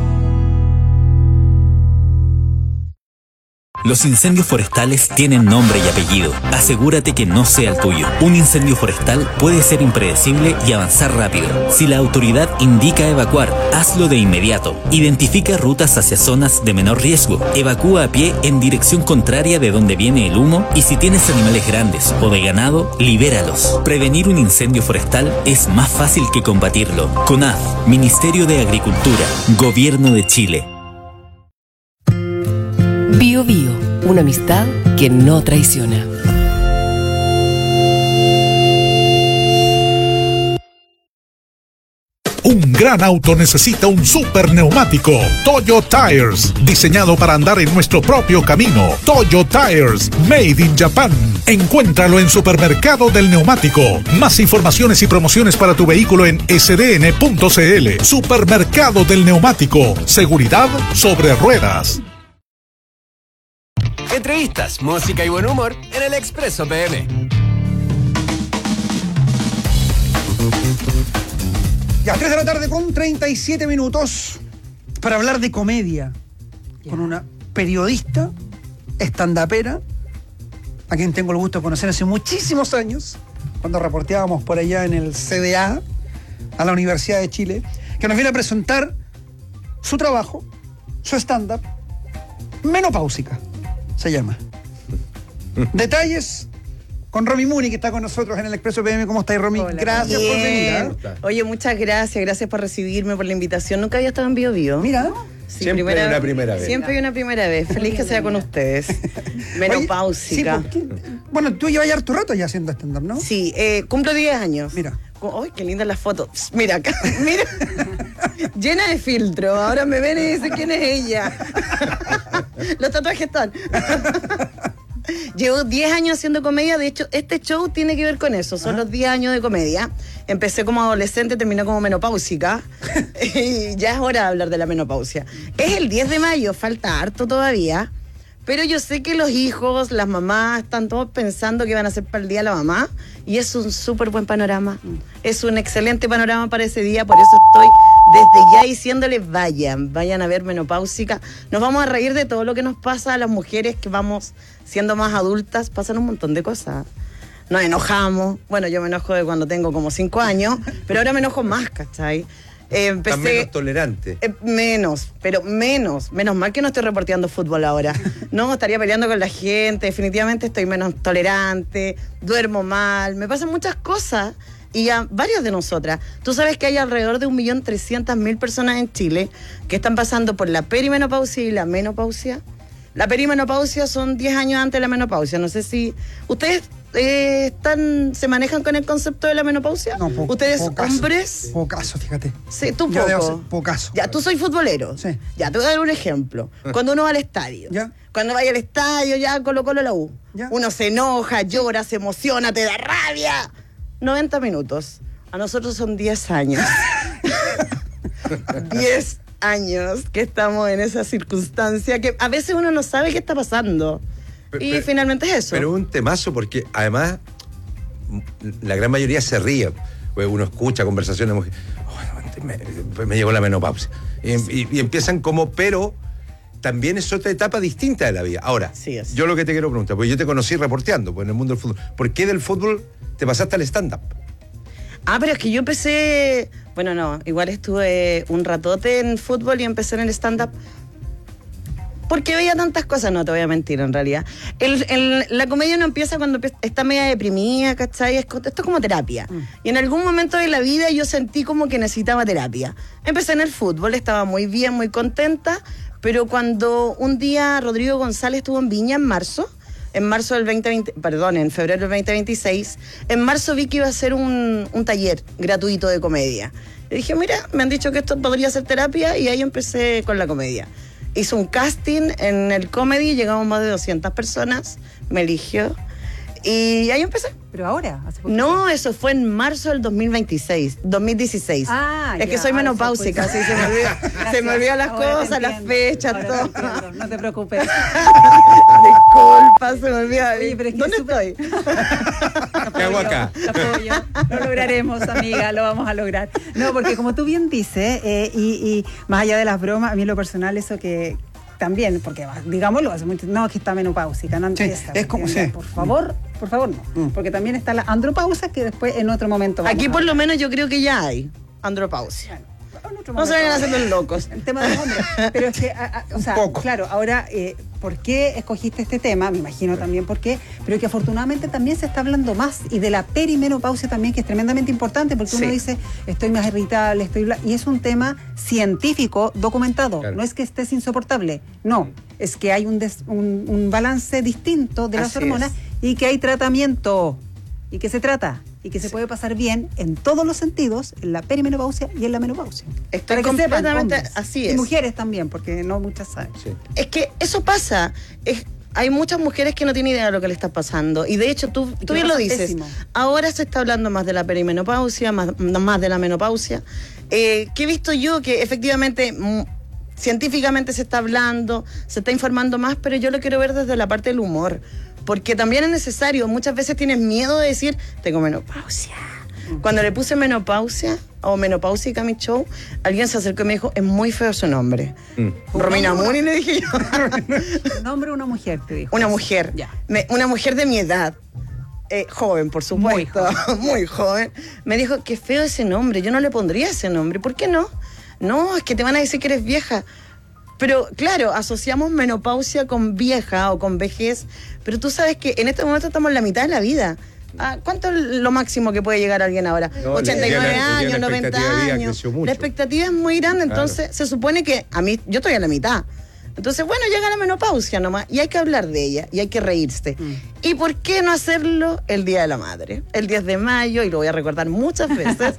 Los incendios forestales tienen nombre y apellido. Asegúrate que no sea el tuyo. Un incendio forestal puede ser impredecible y avanzar rápido. Si la autoridad indica evacuar, hazlo de inmediato. Identifica rutas hacia zonas de menor riesgo. Evacúa a pie en dirección contraria de donde viene el humo y si tienes animales grandes o de ganado, libéralos. Prevenir un incendio forestal es más fácil que combatirlo. CONAF, Ministerio de Agricultura, Gobierno de Chile. Bio Bio, una amistad que no traiciona. Un gran auto necesita un super neumático. Toyo Tires, diseñado para andar en nuestro propio camino. Toyo Tires, made in Japan. Encuéntralo en Supermercado del Neumático. Más informaciones y promociones para tu vehículo en sdn.cl. Supermercado del Neumático. Seguridad sobre ruedas. Entrevistas, música y buen humor en el Expreso PM. Ya, 3 de la tarde con 37 minutos para hablar de comedia con una periodista, estandapera, a quien tengo el gusto de conocer hace muchísimos años, cuando reporteábamos por allá en el CDA, a la Universidad de Chile, que nos viene a presentar su trabajo, su stand-up, Menopáusica. Se llama. Detalles con Romy Muni, que está con nosotros en el Expreso PM. ¿Cómo estáis, Romy? Hola, gracias por venir. Oye, muchas gracias por recibirme, por la invitación. Nunca había estado en Bio Bio. Mira. Sí, siempre hay una primera vez. Siempre hay una primera vez. Feliz que sea con ustedes. Menopáusica. Oye, sí, bueno, tú llevas ya harto rato ya haciendo stand-up, ¿no? Sí, cumplo 10 años. Mira. ¡Ay, qué lindas las fotos! Mira acá, mira. Llena de filtro. Ahora me ven y dicen quién es ella. Los tatuajes están. Llevo 10 años haciendo comedia. De hecho, este show tiene que ver con eso. Son los 10 años de comedia. Empecé como adolescente, terminé como menopáusica. Y ya es hora de hablar de la menopausia. Es el 10 de mayo, falta harto todavía. Pero yo sé que los hijos, las mamás, están todos pensando que van a hacer para el día de la mamá. Y es un súper buen panorama. Es un excelente panorama para ese día. Por eso estoy desde ya diciéndoles, vayan a ver Menopáusica. Nos vamos a reír de todo lo que nos pasa a las mujeres que vamos siendo más adultas. Pasan un montón de cosas. Nos enojamos. Bueno, yo me enojo de cuando tengo como 5 años. Pero ahora me enojo más, ¿cachai? Estás menos tolerante. Menos mal que no estoy reporteando fútbol ahora. No, estaría peleando con la gente, definitivamente estoy menos tolerante, duermo mal, me pasan muchas cosas y a varias de nosotras. Tú sabes que hay alrededor de 1.300.000 personas en Chile que están pasando por la perimenopausia y la menopausia. La perimenopausia son 10 años antes de la menopausia. No sé si... ¿Ustedes se manejan con el concepto de la menopausia? No, ¿Ustedes, pocaso, hombres? Pocaso, fíjate. Sí, tú Yo debo poco. ser pocaso. Ya, tú soy futbolero. Sí. Ya, te voy a dar un ejemplo. Cuando uno va al estadio. ¿Ya? Cuando vaya al estadio, ya Colo la U. ¿Ya? Uno se enoja, llora, se emociona, te da rabia. 90 minutos. A nosotros son 10 años. 10 años que estamos en esa circunstancia que a veces uno no sabe qué está pasando. Y finalmente es eso. Pero es un temazo porque además la gran mayoría se ríe. Uno escucha conversaciones de mujeres. Me llegó la menopausia. Y empiezan como, pero también es otra etapa distinta de la vida. Ahora, yo lo que te quiero preguntar, porque yo te conocí reporteando pues, en el mundo del fútbol. ¿Por qué del fútbol te pasaste al stand-up? Pero es que yo empecé... Bueno, no, igual estuve un ratote en fútbol y empecé en el stand-up porque veía tantas cosas, no te voy a mentir en realidad. La comedia no empieza cuando está media deprimida, ¿cachai? Esto es como terapia. Y en algún momento de la vida yo sentí como que necesitaba terapia. Empecé en el fútbol, estaba muy bien, muy contenta, pero cuando un día Rodrigo González estuvo en Viña en marzo del 2020, perdón, en febrero del 2026, en marzo vi que iba a hacer un taller gratuito de comedia. Y dije, mira, me han dicho que esto podría ser terapia y ahí empecé con la comedia. Hice un casting en el comedy, llegamos más de 200 personas, me eligió y ahí empecé. ¿Pero ahora? No, eso fue en marzo del 2016. Es que soy menopáusica, sí, se me olvidan las cosas, las fechas, todo. No te preocupes. Disculpa, se me olvida. Oye, pero es que ¿Dónde estoy? ¿Qué hago acá? Lo lograremos, amiga, lo vamos a lograr. No, porque como tú bien dices, y más allá de las bromas, a mí en lo personal eso que también, porque digámoslo, hace mucho, no, es que está menopáusica, no empieza. Es como, Por favor no. Porque también está la andropausia que después en otro momento aquí por lo menos yo creo que ya hay andropausia. No se vayan a hacer los locos. El tema de los hombres. Pero es que, claro, ahora, ¿por qué escogiste este tema? Me imagino también por qué, pero que afortunadamente también se está hablando más y de la perimenopausia también, que es tremendamente importante, porque uno dice, estoy más irritable, y es un tema científico documentado. Claro. No es que estés insoportable, no. Es que hay un balance distinto de las hormonas y que hay tratamiento y que se trata. Y que se puede pasar bien en todos los sentidos, en la perimenopausia y en la menopausia. Estoy completamente así es. Y mujeres también, porque no muchas saben. Sí. Es que eso pasa. Hay muchas mujeres que no tienen idea de lo que le está pasando. Y de hecho, tú bien lo dices. Pésimo. Ahora se está hablando más de la perimenopausia, más de la menopausia. Que he visto yo que efectivamente... científicamente se está hablando, se está informando más, pero yo lo quiero ver desde la parte del humor. Porque también es necesario, muchas veces tienes miedo de decir, tengo menopausia. Cuando le puse menopausia o menopáusica a mi show, alguien se acercó y me dijo, es muy feo su nombre. Romina Muni, le dije yo. ¿Un hombre o una mujer, te dijo? Una mujer. Ya. Una mujer de mi edad. Joven, por supuesto. Muy joven. Me dijo, qué feo ese nombre, yo no le pondría ese nombre. ¿Por qué no? No, es que te van a decir que eres vieja. Pero claro, asociamos menopausia con vieja o con vejez, pero tú sabes que en este momento estamos en la mitad de la vida. ¿Cuánto es lo máximo que puede llegar alguien ahora? No, 89 años, 90 años. La expectativa es muy grande, entonces se supone que yo estoy a la mitad. Entonces, bueno, llega la menopausia nomás y hay que hablar de ella y hay que reírse. ¿Y por qué no hacerlo el Día de la Madre? El 10 de mayo, y lo voy a recordar muchas veces,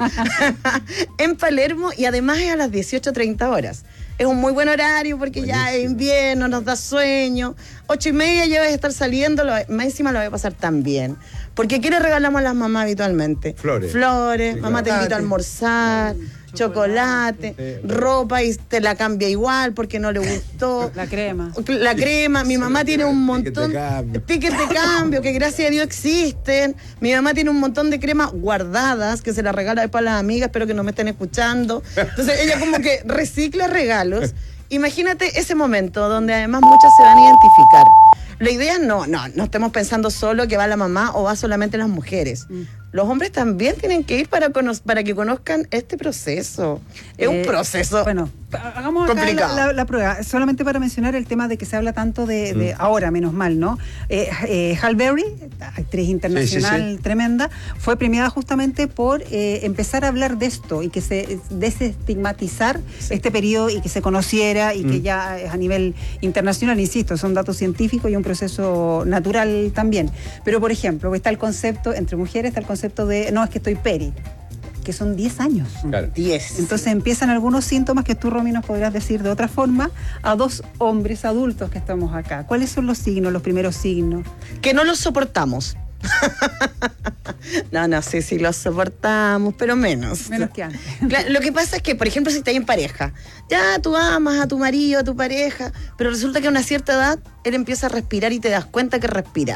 en Palermo, y además es a las 18:30 horas. Es un muy buen horario porque ya es invierno, nos da sueño. 8:30 ya vas a estar saliendo, más encima lo voy a pasar tan bien. Porque ¿qué le regalamos a las mamás habitualmente? Flores. Sí, mamá te invito a almorzar, chocolate, ropa y te la cambia igual porque no le gustó. La crema. Mi mamá tiene un montón de tickets de cambio que gracias a Dios existen. Mi mamá tiene un montón de cremas guardadas que se las regala después a las amigas, espero que no me estén escuchando. Entonces ella como que recicla regalos. Imagínate ese momento donde además muchas se van a identificar. La idea no estemos pensando solo que va la mamá o va solamente las mujeres. los hombres también tienen que ir para que conozcan este proceso. Es un proceso hagamos acá la prueba, solamente para mencionar el tema de que se habla tanto de ahora, menos mal, ¿no? Halle Berry, actriz internacional tremenda, fue premiada justamente por empezar a hablar de esto y que se desestigmatizar este periodo y que se conociera y que ya a nivel internacional, insisto, son datos científicos y un proceso natural también. Pero, por ejemplo, está el concepto, entre mujeres está el concepto de, no, es que estoy peri, que son 10 años. Claro. 10. Entonces empiezan algunos síntomas que tú, Romy, nos podrás decir de otra forma a dos hombres adultos que estamos acá. ¿Cuáles son los signos, los primeros signos? Que no los soportamos. No, sí los soportamos, pero menos. Menos que antes. Claro, lo que pasa es que, por ejemplo, si estás en pareja, ya tú amas a tu marido, a tu pareja, pero resulta que a una cierta edad él empieza a respirar y te das cuenta que respira.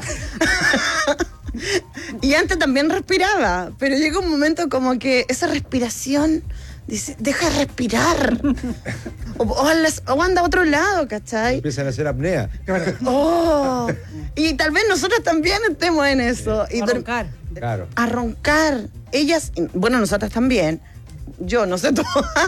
Y antes también respiraba, pero llega un momento como que esa respiración dice, deja de respirar. o anda a otro lado, ¿cachai? Empiezan a hacer apnea. Y tal vez nosotros también estemos en eso. Y a roncar. Claro. A roncar. Ellas, bueno, nosotras también. Yo, no sé tú.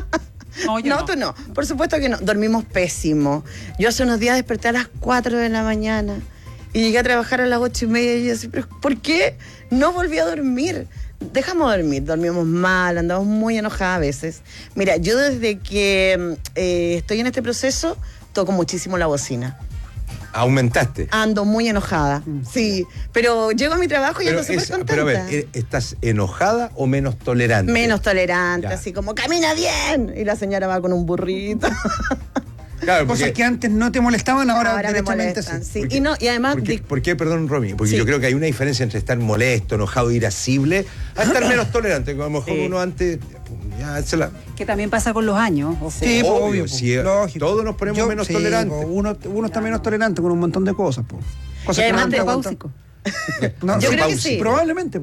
No, tú no. Por supuesto que no. Dormimos pésimo. Yo hace unos días desperté a las 4 de la mañana y llegué a trabajar a las 8:30 y yo así, pero ¿por qué no volví a dormir? Dejamos dormir, dormimos mal, andamos muy enojadas a veces. Mira, yo desde que estoy en este proceso toco muchísimo la bocina. ¿Aumentaste? Ando muy enojada, sí. Pero llego a mi trabajo y ando súper contenta. Pero a ver, ¿estás enojada o menos tolerante? Menos tolerante, Ya. así como, ¡camina bien! Y la señora va con un burrito. Claro, Cosas que antes no te molestaban, ahora me directamente molestan, sí. sí. Y además... ¿Por qué, perdón, Romy? Porque Sí. yo creo que hay una diferencia entre estar molesto, enojado, irascible, a estar menos tolerante. Que a lo mejor uno antes... Ya, Que también pasa con los años. Sí, pues, obvio, sí, lógico. todos nos ponemos menos tolerantes. Uno está menos tolerante con un montón de cosas. Cosas Y además que no menopáusico. No, Yo creo que sí. Probablemente.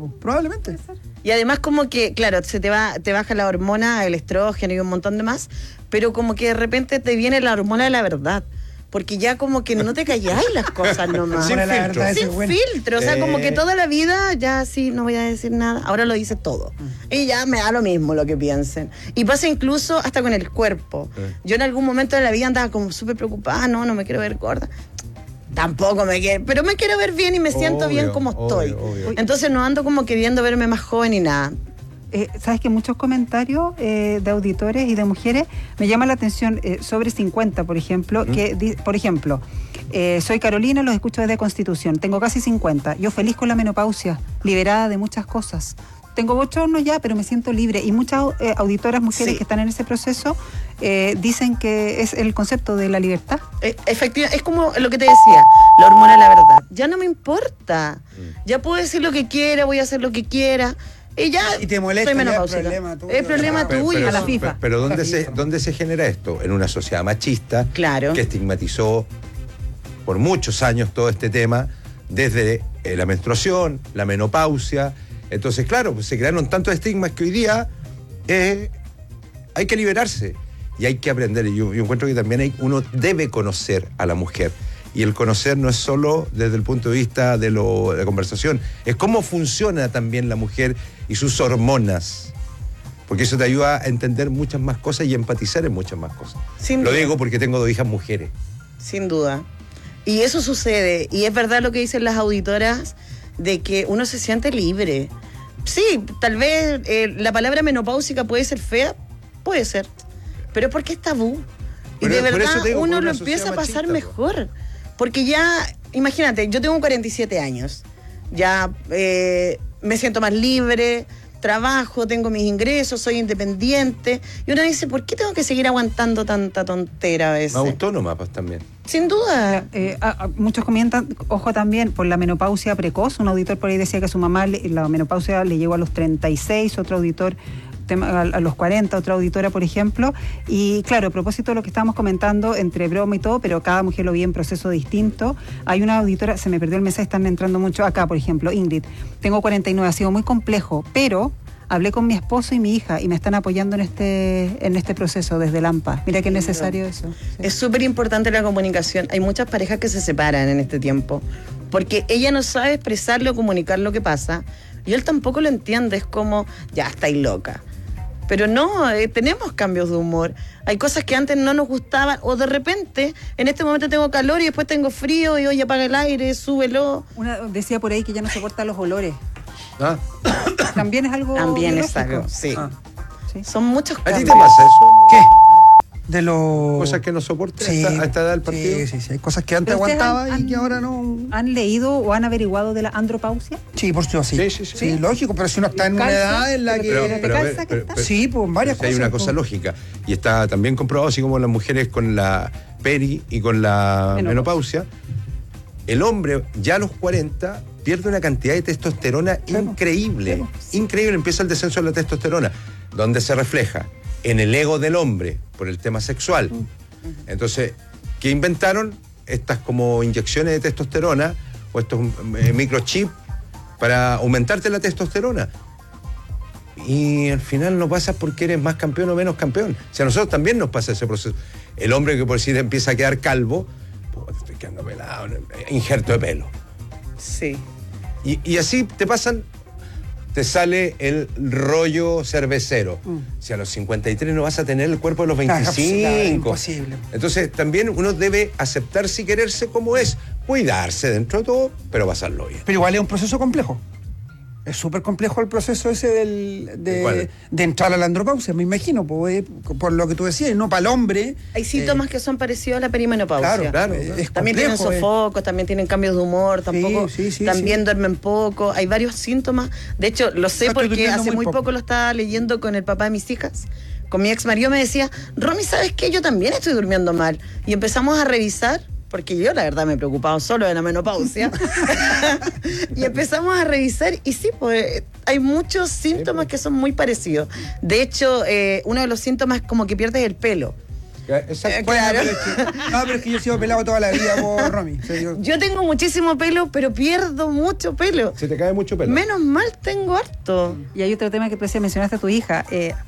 Y además como que, claro, te baja la hormona, el estrógeno y un montón de más, pero como que de repente te viene la hormona de la verdad. Porque ya como que no te calláis las cosas nomás. Sin filtro. Sin filtro. O sea, como que toda la vida ya sí, no voy a decir nada. Ahora lo dice todo. Y ya me da lo mismo lo que piensen. Y pasa incluso hasta con el cuerpo. Yo en algún momento de la vida andaba como súper preocupada. No me quiero ver gorda. Tampoco me quiero, pero me quiero ver bien y me siento bien como estoy. Obvio. Entonces no ando como queriendo verme más joven ni nada. ¿Sabes que muchos comentarios de auditores y de mujeres me llama la atención sobre 50, por ejemplo, por ejemplo, soy Carolina, los escucho desde Constitución, tengo casi 50, yo feliz con la menopausia, liberada de muchas cosas. Tengo bochorno ya, pero me siento libre. Y muchas auditoras mujeres que están en ese proceso dicen que es el concepto de la libertad. Efectivamente, es como lo que te decía, la hormona de la verdad. Ya no me importa. Ya puedo decir lo que quiera, voy a hacer lo que quiera. Y ya Y te molesta, soy ya menopáusica. es problema tuyo. a la FIFA. Pero ¿dónde se genera esto? En una sociedad machista que estigmatizó por muchos años todo este tema, desde la menstruación, la menopausia. Entonces, claro, pues se crearon tantos estigmas que hoy día hay que liberarse y hay que aprender. Y yo encuentro que también uno debe conocer a la mujer. Y el conocer no es solo desde el punto de vista de la conversación, es cómo funciona también la mujer y sus hormonas. Porque eso te ayuda a entender muchas más cosas y empatizar en muchas más cosas. Lo digo porque tengo 2 hijas mujeres. Sin duda. Y eso sucede. Y es verdad lo que dicen las auditoras, de que uno se siente libre. Sí, tal vez la palabra menopáusica puede ser fea, puede ser. Pero es porque es tabú. Y de verdad uno lo empieza a pasar mejor. Porque ya, imagínate, yo tengo 47 años. Ya me siento más libre, trabajo, tengo mis ingresos, soy independiente. Y uno dice, ¿por qué tengo que seguir aguantando tanta tontera a veces? Más autónoma, pues también. Sin duda. Muchos comentan, ojo también, por la menopausia precoz. Un auditor por ahí decía que a su mamá la menopausia le llegó a los 36, otro auditor a los 40, otra auditora, por ejemplo. Y claro, a propósito de lo que estábamos comentando, entre broma y todo, pero cada mujer lo vive en proceso distinto. Hay una auditora, se me perdió el mensaje, están entrando mucho acá, por ejemplo, Ingrid. Tengo 49, ha sido muy complejo, pero hablé con mi esposo y mi hija y me están apoyando en este proceso desde Lampa. Mira qué necesario eso. Sí. Es súper importante la comunicación. Hay muchas parejas que se separan en este tiempo porque ella no sabe expresarle o comunicar lo que pasa. Y él tampoco lo entiende, es como, ya, estáis loca. Pero no, tenemos cambios de humor. Hay cosas que antes no nos gustaban, o de repente, en este momento tengo calor y después tengo frío, y oye, apaga el aire, súbelo. Una decía por ahí que ya no soporta los olores. ¿Ah? También es algo. También es biológico. algo, sí. Sí. Son muchos ¿A cambios. ti te pasa eso? ¿Qué? De los... Cosas que no soportas Sí, a esta edad del partido. Sí. Hay cosas que antes ¿Pero ustedes aguantaba y que ahora no... ¿Han leído o han averiguado de la andropausia? Sí, por supuesto, sí. Sí. Lógico, pero si uno está en una ¿Calza? edad en la que... Sí, pues varias Hay cosas. una cosa lógica. Y está también comprobado, así como las mujeres con la peri y con la menopausia, el hombre ya a los 40 pierde una cantidad de testosterona increíble. Increíble, empieza el descenso de la testosterona, donde se refleja en el ego del hombre por el tema sexual. Entonces, ¿qué inventaron? Estas como inyecciones de testosterona o estos microchips para aumentarte la testosterona. Y al final no pasa porque eres más campeón o menos campeón. O sea, a nosotros también nos pasa ese proceso. El hombre que por decir empieza a quedar calvo, estoy quedando pelado, injerto de pelo. Sí. Y así te pasan, te sale el rollo cervecero. Si a los 53 no vas a tener el cuerpo de los 25. Imposible. Entonces también uno debe aceptarse y quererse como es, cuidarse dentro de todo, pero pasarlo bien. Pero igual es un proceso complejo. Es súper complejo el proceso ese de entrar a la andropausia, me imagino, por lo que tú decías, no para el hombre. Hay síntomas que son parecidos a la perimenopausia. Claro. También tienen sofocos, también tienen cambios de humor, tampoco, también duermen poco. Hay varios síntomas. De hecho, lo sé porque hace muy poco lo estaba leyendo con el papá de mis hijas. Con mi ex marido me decía, Romy, ¿sabes qué? Yo también estoy durmiendo mal. Y empezamos a revisar, porque yo la verdad me he preocupado solo de la menopausia. Y empezamos a revisar y sí, pues hay muchos síntomas que son muy parecidos. De hecho, uno de los síntomas es como que pierdes el pelo. Claro. Pero es que yo he sido pelado toda la vida por Romy. Yo tengo muchísimo pelo, pero pierdo mucho pelo. Se te cae mucho pelo. Menos mal tengo harto. Y hay otro tema que tú mencionaste a tu hija.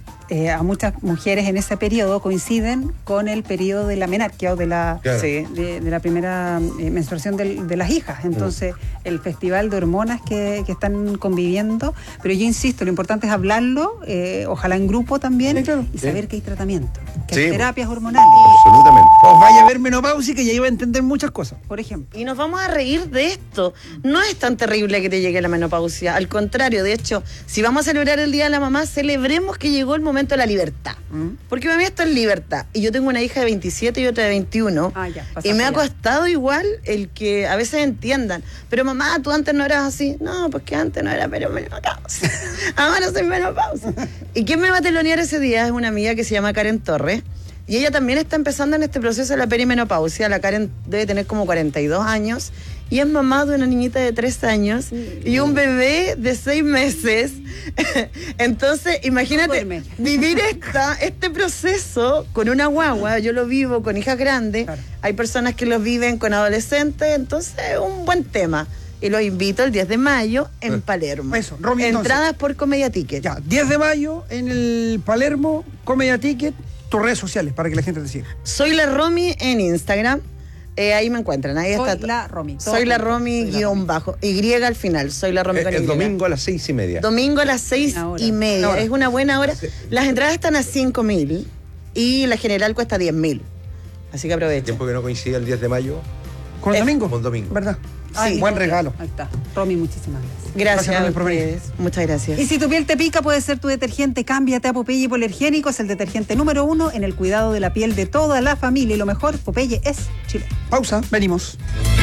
A muchas mujeres en ese periodo coinciden con el periodo de la menarquia o de la, de la primera menstruación de las hijas. Entonces, el festival de hormonas que están conviviendo. Pero yo insisto, lo importante es hablarlo, ojalá en grupo también, y saber que hay tratamiento, que hay terapias hormonales. Absolutamente. Pues vaya a ver menopausia que ya iba a entender muchas cosas. Por ejemplo. Y nos vamos a reír de esto. No es tan terrible que te llegue la menopausia. Al contrario, de hecho, si vamos a celebrar el Día de la Mamá, celebremos que llegó el momento de la libertad. Porque para mí esto es libertad. Y yo tengo una hija de 27 y otra de 21. Y me ha costado igual el que a veces entiendan. Pero mamá, tú antes no eras así. No, porque antes no era menopausia. Ahora soy menopausia. ¿Y quién me va a telonear ese día? Es una amiga que se llama Karen Torres. Y ella también está empezando en este proceso de la perimenopausia. La Karen debe tener como 42 años. Y es mamá de una niñita de 3 años y un bebé de 6 meses. Entonces, imagínate vivir este proceso con una guagua. Yo lo vivo con hijas grandes. Claro. Hay personas que lo viven con adolescentes. Entonces, es un buen tema. Y los invito el 10 de mayo en Palermo. Eso, Romy, entradas por Comedia Ticket. Ya, 10 de mayo en el Palermo, Comedia Ticket. Tus redes sociales para que la gente te siga. Soy la Romy en Instagram. Ahí me encuentran. Ahí Soy está. la Romy. Soy la Romy guión bajo. Y al final. Soy la Romy con Y. El domingo a las 6:30. Domingo a las 6:30. Es una buena hora. Las entradas están a 5.000 y la general cuesta 10.000. Así que aprovechen. Tiempo que no coincide el 10 de mayo. ¿Con el domingo? Con domingo. ¿Verdad? Sí. Buen regalo. Ahí está. Romy, muchísimas gracias. Gracias por venir. Muchas gracias. Y si tu piel te pica, puede ser tu detergente. Cámbiate a Popeye Hipoalergénico. Es el detergente número 1 en el cuidado de la piel de toda la familia. Y lo mejor, Popeye es Chile. Pausa, venimos.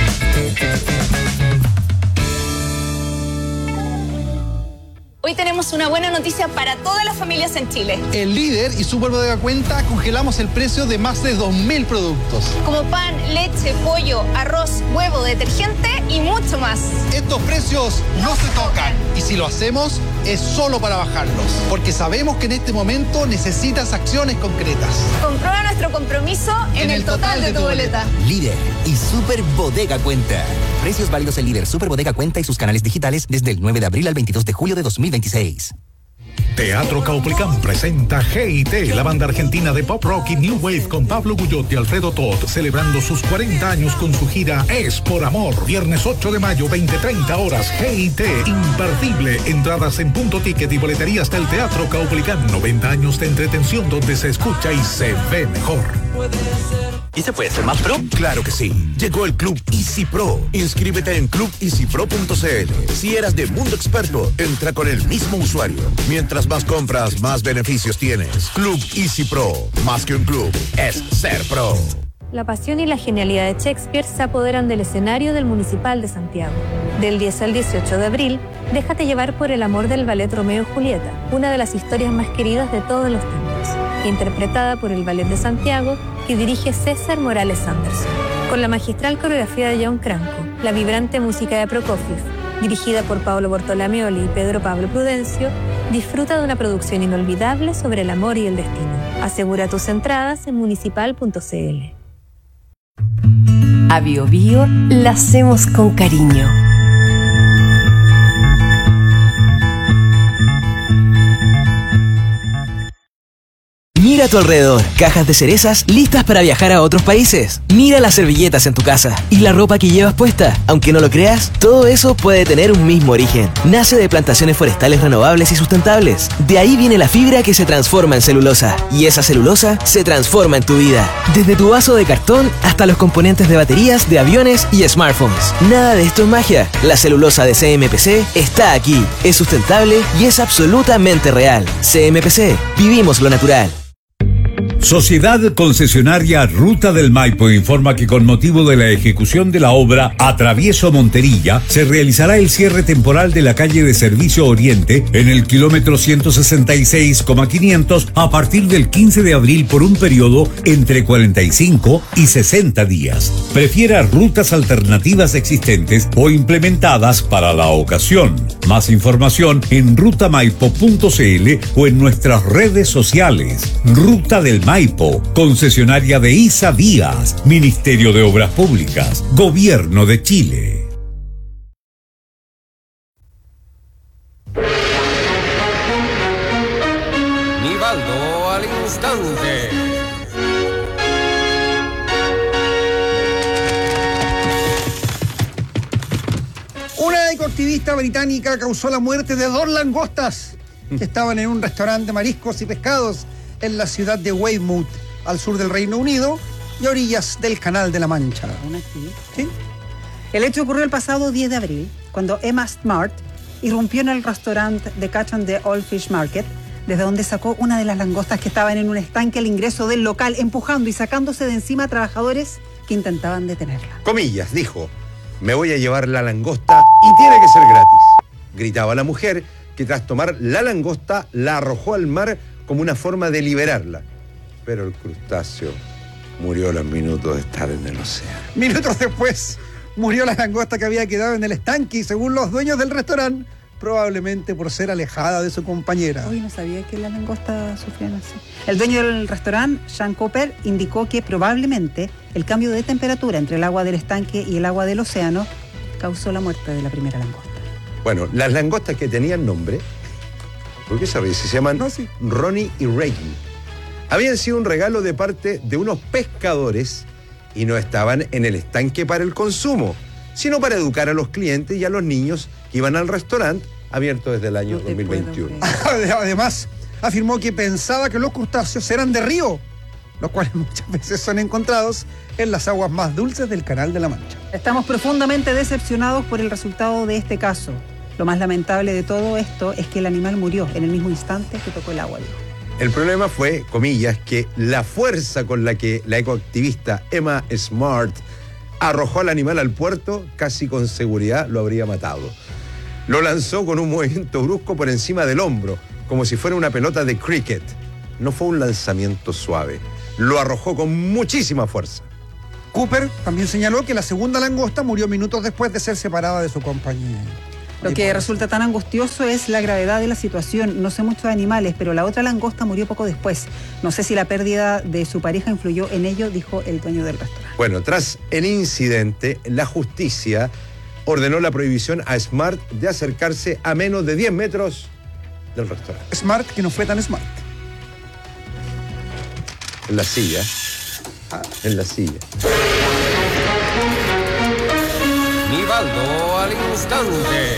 Hoy tenemos una buena noticia para todas las familias en Chile. En Líder y Super Bodega Cuenta congelamos el precio de más de 2.000 productos. Como pan, leche, pollo, arroz, huevo, detergente y mucho más. Estos precios no se tocan. Y si lo hacemos, es solo para bajarlos. Porque sabemos que en este momento necesitas acciones concretas. Comprueba nuestro compromiso en el total de tu boleta. Líder y Super Bodega Cuenta. Precios válidos en Líder, Super Bodega Cuenta y sus canales digitales desde el 9 de abril al 22 de julio de 2026. Teatro Caupolicán presenta GIT, la banda argentina de pop rock y new wave con Pablo Guyot y Alfredo Todd, celebrando sus 40 años con su gira Es por Amor. Viernes 8 de mayo, 20:30 horas, GIT, imperdible. Entradas en Punto Ticket y boleterías del Teatro Caupolicán. 90 años de entretención donde se escucha y se ve mejor. ¿Y se puede ser más pro? Claro que sí. Llegó el Club Easy Pro. Inscríbete en clubeasypro.cl. Si eras de Mundo Experto, entra con el mismo usuario. Mientras más compras, más beneficios tienes. Club Easy Pro. Más que un club, es ser pro. La pasión y la genialidad de Shakespeare se apoderan del escenario del Municipal de Santiago. Del 10 al 18 de abril, déjate llevar por el amor del ballet Romeo y Julieta, una de las historias más queridas de todos los tiempos. Interpretada por el Ballet de Santiago, que dirige César Morales Anderson. Con la magistral coreografía de John Cranco, la vibrante música de Prokofiev, dirigida por Paolo Bortolamioli y Pedro Pablo Prudencio, disfruta de una producción inolvidable sobre el amor y el destino. Asegura tus entradas en municipal.cl. A Bio Bio la hacemos con cariño. Mira a tu alrededor, cajas de cerezas listas para viajar a otros países. Mira las servilletas en tu casa y la ropa que llevas puesta. Aunque no lo creas, todo eso puede tener un mismo origen. Nace de plantaciones forestales renovables y sustentables. De ahí viene la fibra que se transforma en celulosa. Y esa celulosa se transforma en tu vida. Desde tu vaso de cartón hasta los componentes de baterías de aviones y smartphones. Nada de esto es magia. La celulosa de CMPC está aquí. Es sustentable y es absolutamente real. CMPC, vivimos lo natural. Sociedad Concesionaria Ruta del Maipo informa que con motivo de la ejecución de la obra Atravieso Monterilla, se realizará el cierre temporal de la calle de Servicio Oriente en el kilómetro 166,500 a partir del 15 de abril por un periodo entre 45 y 60 días. Prefiera rutas alternativas existentes o implementadas para la ocasión. Más información en rutamaipo.cl o en nuestras redes sociales. Ruta del Maipo, concesionaria de ISA Vías, Ministerio de Obras Públicas, Gobierno de Chile. Nivaldo al instante. Una deportivista británica causó la muerte de 2 langostas que estaban en un restaurante de mariscos y pescados en la ciudad de Weymouth, al sur del Reino Unido y a orillas del Canal de la Mancha. ¿Sí? El hecho ocurrió el pasado 10 de abril, cuando Emma Smart irrumpió en el restaurante de Catchon de Old Fish Market, desde donde sacó una de las langostas que estaban en un estanque al ingreso del local, empujando y sacándose de encima a trabajadores que intentaban detenerla. Comillas, dijo: me voy a llevar la langosta y tiene que ser gratis. Gritaba la mujer, que tras tomar la langosta la arrojó al mar como una forma de liberarla. Pero el crustáceo murió a los minutos de estar en el océano. Minutos después, murió la langosta que había quedado en el estanque y, según los dueños del restaurante, probablemente por ser alejada de su compañera. Hoy no sabía que las langostas sufrían así. El dueño del restaurante, Sean Cooper, indicó que probablemente el cambio de temperatura entre el agua del estanque y el agua del océano causó la muerte de la primera langosta. Bueno, las langostas que tenían nombre, ¿por qué se ríe? Se llaman Ronnie y Reggie. Habían sido un regalo de parte de unos pescadores y no estaban en el estanque para el consumo, sino para educar a los clientes y a los niños que iban al restaurante, abierto desde el año 2021. Además, afirmó que pensaba que los crustáceos eran de río, los cuales muchas veces son encontrados en las aguas más dulces del Canal de la Mancha. Estamos profundamente decepcionados por el resultado de este caso. Lo más lamentable de todo esto es que el animal murió en el mismo instante que tocó el agua, dijo. El problema fue, comillas, que la fuerza con la que la ecoactivista Emma Smart arrojó al animal al puerto, casi con seguridad lo habría matado. Lo lanzó con un movimiento brusco por encima del hombro, como si fuera una pelota de cricket. No fue un lanzamiento suave. Lo arrojó con muchísima fuerza. Cooper también señaló que la segunda langosta murió minutos después de ser separada de su compañía. Lo que resulta tan angustioso es la gravedad de la situación. No sé mucho de animales, pero la otra langosta murió poco después. No sé si la pérdida de su pareja influyó en ello, dijo el dueño del restaurante. Bueno, tras el incidente, la justicia ordenó la prohibición a Smart de acercarse a menos de 10 metros del restaurante. Smart, que no fue tan smart. En la silla. En la silla. Nivaldo al instante.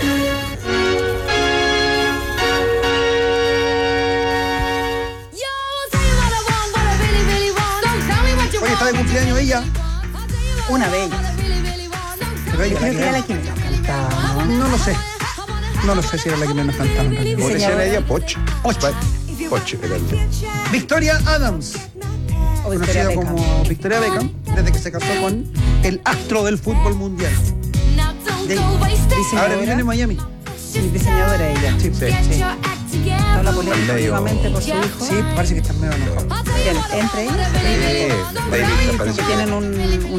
Oye, está de cumpleaños ella. Una bella. Pero ella Creo que era la que menos cantaba, ¿no? No lo sé. No lo sé si era la que menos cantaba. ¿Cómo decían ella? Poch. Era el... Victoria Adams. Conocida como Victoria Beckham, desde que se casó con el astro del fútbol mundial. Ahora vive en Miami. Sí, diseñadora ella. Sí. Habla polémica últimamente por su hijo. Sí, parece que está medio enojado. Bien, entre ellos. David, Tienen un